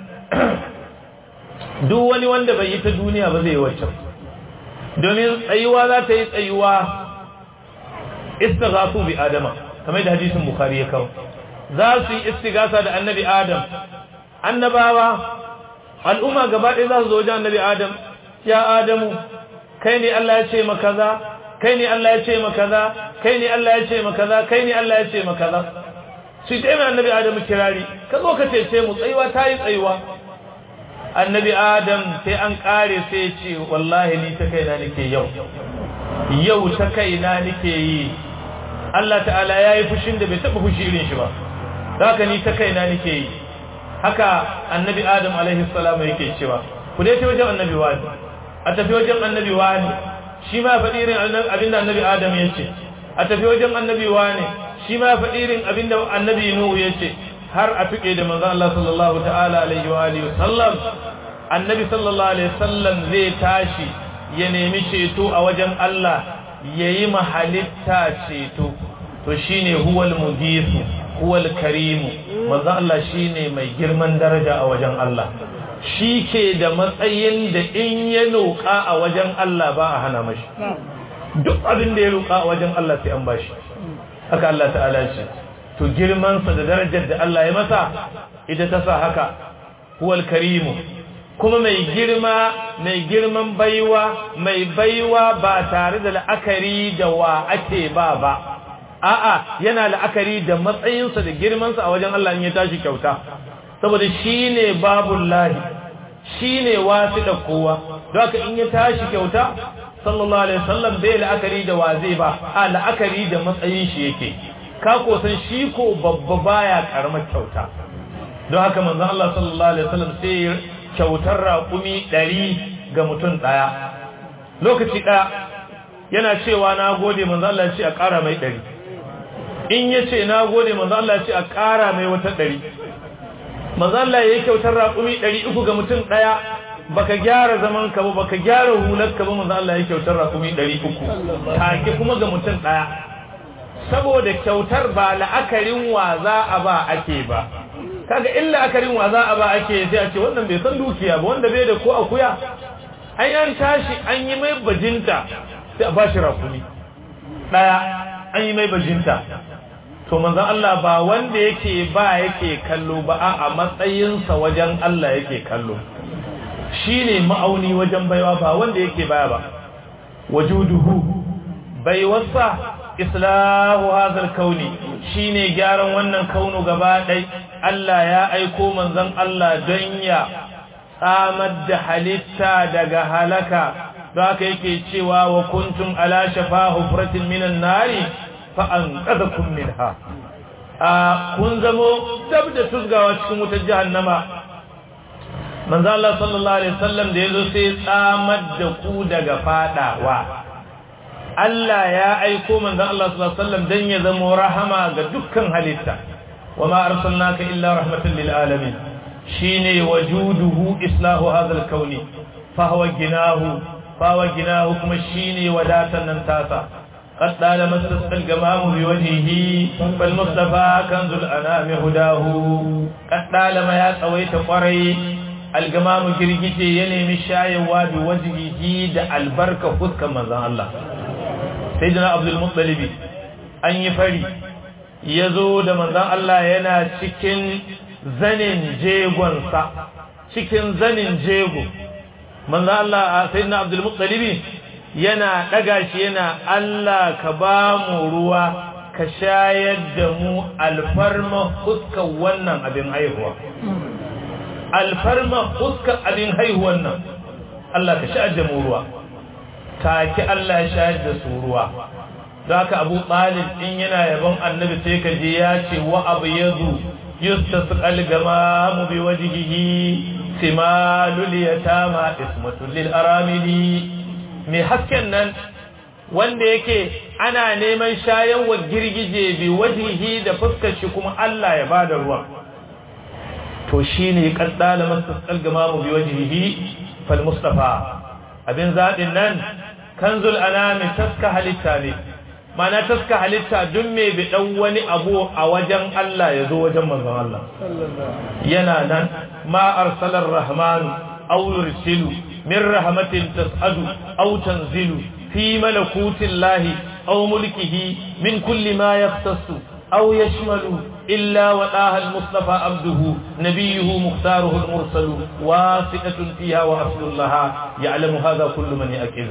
duk wani wanda bai yi ta duniya ba zai wacce domin tsayuwa za ta yi tsayuwa istighasu bi adama kamar da hadisin bukhari ya kawo za su yi istigasa da annabi adam annabawa al'umma gaba ɗaya za su zo wajen annabi adam ya adamu kai ne Allah ya ce maka kaza kai ne Allah ya ce maka kaza kai ne Allah ya ce maka kaza kai ne Allah ya ce maka kaza su ce mai annabi adamu kirari ka zo ka cece mu tsayuwa ta yi tsayuwa annabi adam sai an kare sai ya ce wallahi ni ta kaina nake yau yau ta kaina nake yi Allah ta'ala ya yi fushin da bai taɓa fushi irin shi ba haka ni ta kaina nake yi haka annabi adam alaihi salamu yake cewa ku dai ta wajen annabi wani a tafi wajen annabi wani shi ma faɗi irin abinda annabi adam ya ce a tafi wajen annabi wani shi ma faɗi irin abinda annabi nuhu ya ce har a tuƙe da manzon Allah sallallahu ta'ala alaihi wa alihi wasallam annabi sallallahu alaihi wasallam zai tashi ya nemi ceto a wajen Allah yayi mahalitta ceto to shine huwal mujisu huwal karimu manzo Allah shine mai girman daraja a wajen Allah shike da matsayin da in ya roƙa a wajen Allah ba a hana mashi duk abin da ya roƙa a wajen Allah sai an bashi haka Allah ta'ala ce to girman sa da darajar da Allah ya masa ita ta sa haka huwal karimu kuma mai girma mai girman baiwa mai baiwa ba tare da la'akari da wa ake ba ba a'a yana la'akari da matsayinsa da girmansa a wajen Allah in ya tashi kyauta saboda shine babullahi shine wasida kowa don haka in ya tashi kyauta sallallahu alaihi wasallam bai la'akari da wa zai ba a la'akari da matsayin shi yake ka ko san shi ko babba baya karamar kyauta don haka manzon Allah sallallahu alaihi wasallam sai kyautar raƙumi ɗari ga mutum ɗaya lokaci ɗaya yana cewa na gode manzon Allah ya ce a ƙara mai ɗari in ya ce na gode manzon Allah ya ce a ƙara mai wata ɗari manzon Allah ya yi kyautar raƙumi ɗari uku ga mutum ɗaya baka gyara zaman ka ba baka gyara hular ka ba manzon Allah ya kyautar raƙumi ɗari uku take kuma ga mutum ɗaya saboda kyautar ba la'akarin wa za a ba ake ba kaga illa akarin wa za a ba ake sai a ce wannan bai san dukiya ba wanda bai da ko akuya an yan tashi an yi mai bajinta sai a ba shi rakumi daya an yi mai bajinta to manzon Allah ba wanda yake ba yake kallo ba a matsayinsa wajen Allah yake kallo shine ma'auni wajen baiwa ba wanda yake baya ba wajuduhu baiwarsa islahu hadhal kauni shine gyaran wannan kaunu gaba dai Allah ya aiko manzon Allah don ya tsamar da halitta daga halaka don haka yake cewa wa kuntum ala shafa hufratin minan nari fa anqadhakum minha a kun zamo dab da tusgawa cikin wutar jahannama manzon Allah sallallahu alaihi wasallam da yazo sai tsamar da ku daga fadawa Allah ya aiko manzon Allah sallallahu alaihi wasallam dan ya zama rahama ga dukkan halitta wama arsalnaka illa rahmatan lil alamin shine wajuduhu islahu hadha al kauni fa huwa ginahu fa huwa ginahu kuma shine wadatan nan tasa qad dala masal gamamu bi wajhihi fal mustafa kanzul anami hudahu qad dala ma ya tsawaita kwarai al gamamu girgije ya nemi shayewa bi wajhihi da albarka fuskan manzon Allah sayyidina abdul muttalib an yi fari yazo da manzon Allah yana cikin zanin jegonsa cikin zanin jego manzon Allah sayyidina abdul muttalib yana daga shi yana Allah ka ba mu ruwa ka shayar da mu alfarma huskan wannan abin haihuwa alfarma huskan abin haihuwan nan Allah ka shayar da mu ruwa take Allah ya shayar da su ruwa zaka Abu Talib din yana yabon Annabi sai ka je ya ce wa abyadu yustasqal gamamu bi wajhihi simalul yatama ismatul lil aramili me hasken nan wanda yake ana neman shayarwa girgije bi wajhihi da fuskar shi kuma Allah ya bada ruwa to shine qaddala mastasqal gamamu bi wajhihi fal mustafa abin zaɓin nan kanzul anami taska halitta ne mana taska halitta duk mai bi dan wani abu a wajen Allah ya zo wajen manzon Allah yana nan ma arsalar rahmanu aw yursilu min rahmatin tas'adu aw tanzilu fi malakutillahi aw mulkihi min kulli ma yaqtasu aw yashmalu إلا وآها المصطفى عبده نبيه مختاره المرسل واسطة فيها وأصل لها يعلم هذا كل من يأكل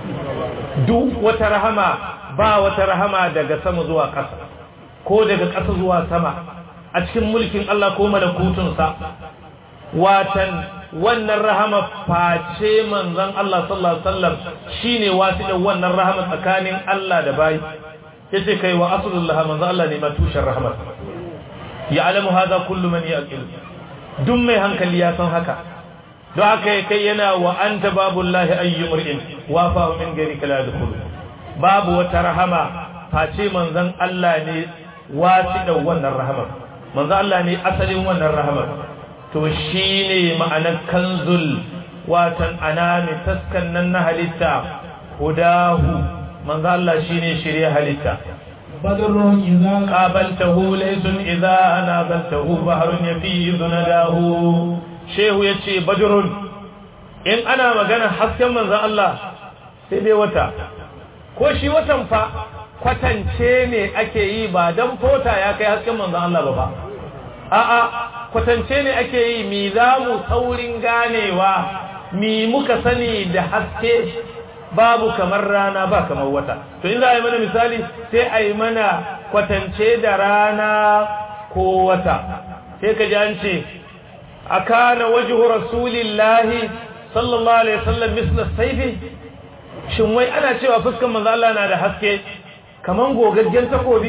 دو وترهما با وترهما دقى سمزوا قصر كو دقى قصزوا سما أتكم ملك الله كو ملكوت سا واتن wannan rahama face manzon Allah sallallahu alaihi wasallam shine wasida wannan rahama tsakanin Allah da bai yace kai wa aslullah manzon Allah ne ma tushen rahama ya'lamu hadha kullu man yaqil duk mai hankali ya san haka don haka kai yana wa anta babullahi ayyumrin wa fa min ghairi kala dukhul babu wata rahama face manzon Allah ne wasida wannan rahama manzon Allah ne asalin wannan rahama to shine ma'anar kanzul watan anami taskan nan na halitta hudahu manzon Allah shine shirye halitta بدر إذا قابلته ليس إذا نابلته بحر يفيض نداه شيخ يتشي بدر إن أنا مغانا حسكا من ذا الله سيدي وتا كوشي وتنفع kwatance ne ake yi ba dan fota ya kai hasken manzon Allah ba a'a kwatance ne ake yi mi za mu saurin ganewa mi muka sani da haske babu kamar rana ba kamar wata to in za a yi mana misali sai a yi mana kwatance da rana ko wata sai ka ji an ce akana wajhu rasulillahi sallallahu alaihi wasallam misla sayfi shin wai ana cewa fuskar manzo Allah na da haske kaman gogaggen takobi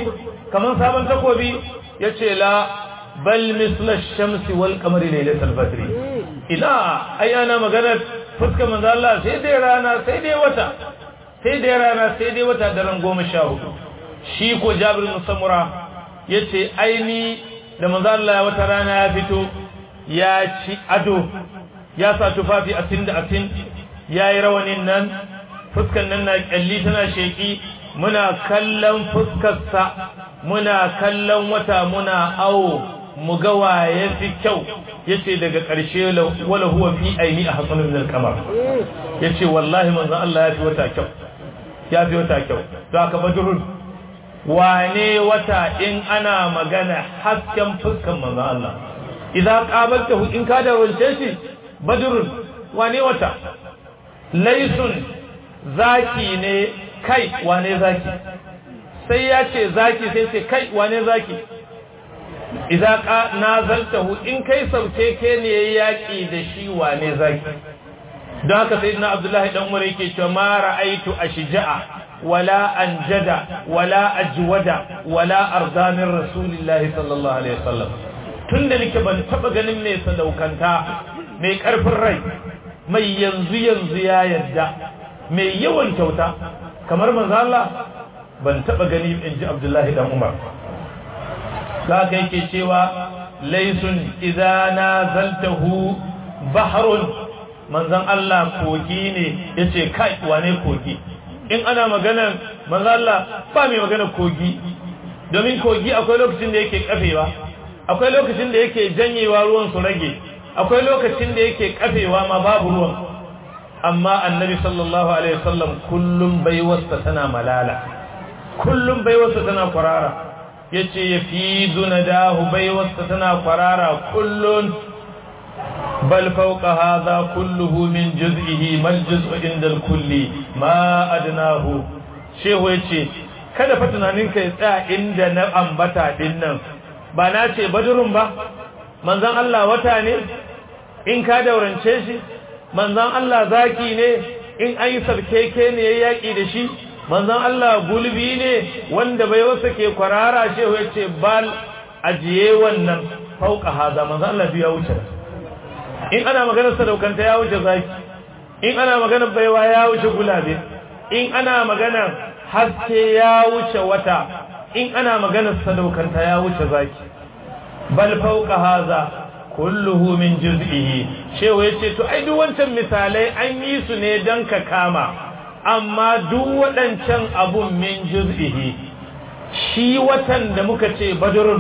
kaman sabon takobi yace la bal misla ash-shamsi wal qamari laylatal badri ila ai ana magana fuskar manzo Allah sai dai rana sai dai wata sai dai rana sai dai wata daren goma sha hudu shi ko Jabir bin Samura yace aini da manzo Allah wata rana ya fito ya ci ado ya sa tufafi atin da atin yayi rawanin nan fuskar nan na kalli tana sheki muna kallon fuskar sa muna kallon wata muna awo mu ga waye fi kyau yace daga ƙarshe wala huwa fi aini ahsanu min al-qamar yace wallahi manzo Allah ya fi wata kyau ya fi wata kyau to aka badrun wane wata in ana magana hasken fuskan manzo Allah idan qabaltahu in ka da wance shi badrun wane wata laysun zaki ne kai wane zaki sai ya ce zaki sai ce kai wane zaki idan ka nazaltahu in kai sauke ke ne yaki da shi wane zaki don haka sayyidina Abdullahi dan Umar yake cewa ma ra'aitu ashja'a wala anjada wala ajwada wala arda min rasulillahi sallallahu alaihi wasallam tunda nake ban taba ganin mai sadaukanta mai karfin rai mai yanzu yanzu ya yadda mai yawan kyauta kamar manzo Allah ban taba gani inji Abdullahi dan Umar zaka yake cewa laysun idza nazaltahu bahrun manzon Allah kogi ne yace kai wane kogi in ana magana manzon Allah ba mai magana kogi domin kogi akwai lokacin da yake kafewa akwai lokacin da yake janyewa ruwan su rage akwai lokacin da yake kafewa ma babu ruwan amma annabi sallallahu alaihi wasallam kullum baiwarsa tana malala kullum baiwarsa tana kwarara yace yafidu nadahu baiwarsa tana kwarara kullun bal fawqa hadha kulluhu min juz'ihi mal juz'u inda al-kulli ma adnahu shehu yace kada fa tunanin kai tsaya inda na ambata din nan ba na ce badrun ba manzon Allah wata ne in ka daurance shi manzon Allah zaki ne in ayi sarkeke ne yayi yaki da shi manzon Allah gulbi ne wanda bai wasa ke kwarara shehu yace bal ajiye wannan fauka haza manzon Allah ya wuce in ana maganar sadaukanta ya wuce zaki in ana maganar baiwa ya wuce gulabe in ana maganar haske ya wuce wata in ana maganar sadaukanta ya wuce zaki bal fauka haza kulluhu min juz'ihi shehu yace to ai duk wancan misalai an yi su ne dan ka kama amma duk wadancan abun min juz'ihi shi watan da muka ce badrun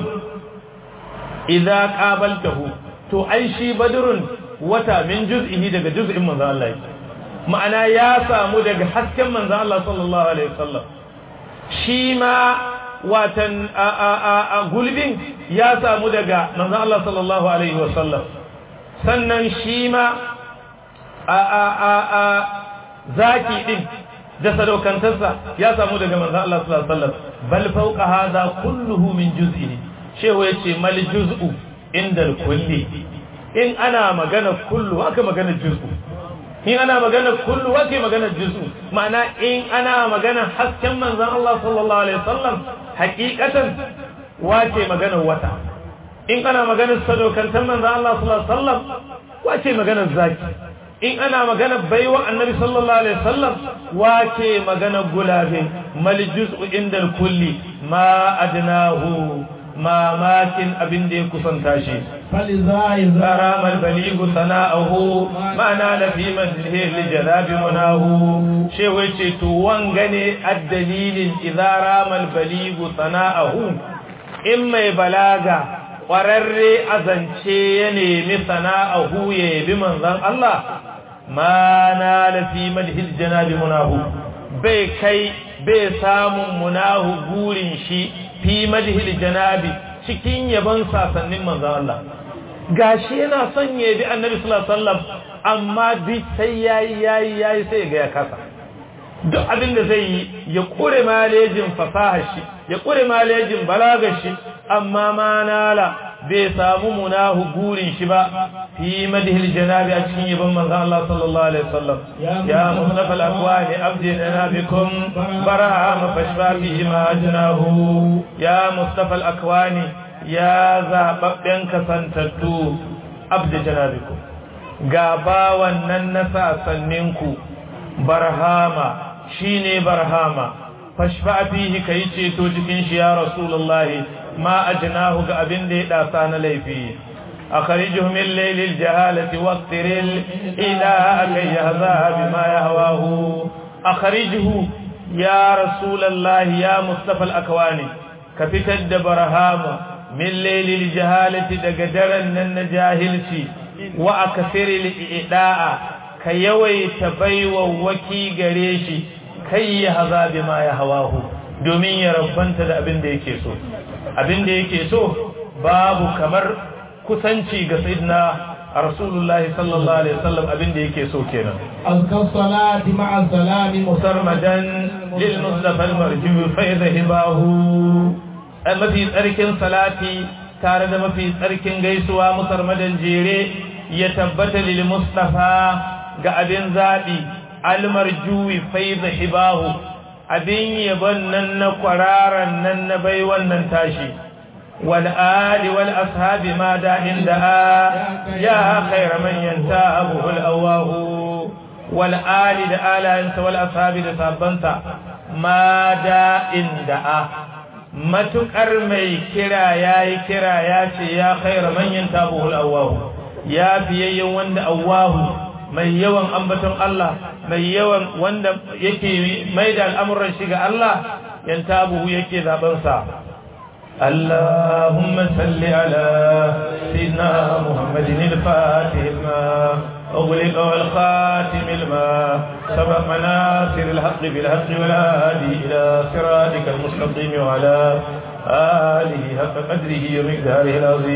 idza qabaltahu to ai shi badrun wata min juz'ihi daga juz'in manzo Allah ma'ana ya samu daga hasken manzo Allah sallallahu alaihi wasallam shi ma watan a a a gulbin ya samu daga manzo Allah sallallahu alaihi wasallam sannan shi ma a a a a zaki din da sadaukantarsa ya samu daga manzo Allah sallallahu alaihi wasallam bal fawqa hadha kulluhu min juz'ihi shehu yace mal juz'u inda al-kulli in ana magana kullu haka magana juz'u in ana magana kullu haka magana juz'u ma'ana in ana magana hasken manzon Allah sallallahu alaihi wasallam hakikatan wace magana wata in ana magana sadaukantar manzon Allah sallallahu alaihi wasallam wace magana zaki in ana magana baiwa annabi sallallahu alaihi wasallam wace magana gulabe mal juz'u inda al-kulli ma adnahu mamakin abin da ya kusanta shi falizai zara mal baligu sana'ahu ma'ana la fi madhihi li jalabi munahu shehu yace to wanga ne addalilin idara mal baligu sana'ahu in mai balaga kwararre azance ya nemi sana'ahu ya bi manzon Allah ma'ana la fi madhihi janabi munahu bai kai bai samun munahu gurin shi fi madhil janabi cikin yaban sasannin manzon Allah gashi yana son ya bi annabi sallallahu alaihi wasallam amma duk sai yayi yayi yayi sai ga ya kasa duk abin da zai yi ya kure malejin fasahar shi ya kure malejin balagar shi amma ma nala bai samu munahu gurin shi ba fi madhil janabi a cikin yabon manzon Allah sallallahu alaihi wasallam ya mustafa al-akwani abdina bikum barahama fashfa bihi ma ajnahu ya mustafa al-akwani ya zababben kasantattu abdi janabikum gaba wannan nasa sanninku barhama shine barhama fashfa bihi kai ceto cikin shi ya rasulullahi ma ajnahu ga abin da ya dasa na laifi akhrijuhu min laylil jahalati waqtiril ila akay yahza bima yahwahu akhrijuhu ya rasulullahi ya mustafa al-akwani ka fitar da barhama min laylil jahalati daga daren nan na jahilci wa akthiril idaa ka yawaita baiwa waki gare shi kai yahza bima yahwahu domin ya rabbanta da abin da yake so abin da yake so babu kamar kusanci ga sayyidina rasulullah sallallahu alaihi wasallam abin da yake so kenan azkar salati ma'a salami musarmadan lil mustafa al marju fa yadhhabahu mafi tsarkin salati tare da mafi tsarkin gaisuwa musarmadan jere ya tabbata lil mustafa ga abin zabi al marju fa yadhhabahu abin yabon nan na kwararan nan na bai wannan tashi wal ali wal ashabi ma da inda ya khayra man yantahu al awahu wal ali da alansa wal ashabi da sabbanta ma da inda matukar mai kira yayi kira ya ce ya khayra man yantahu al awahu ya biyayyen wanda awahu mai yawan ambaton Allah mai yawan wanda yake mai da al'amuran shi ga Allah yantabuhu yake zaben sa Allahumma salli ala sayyidina Muhammadin al-Fatih ma أغلق والخاتم الماء سبق مناصر الحق بالحق والهادي إلى صراطك المستقيم وعلى آله حق قدره ومقداره العظيم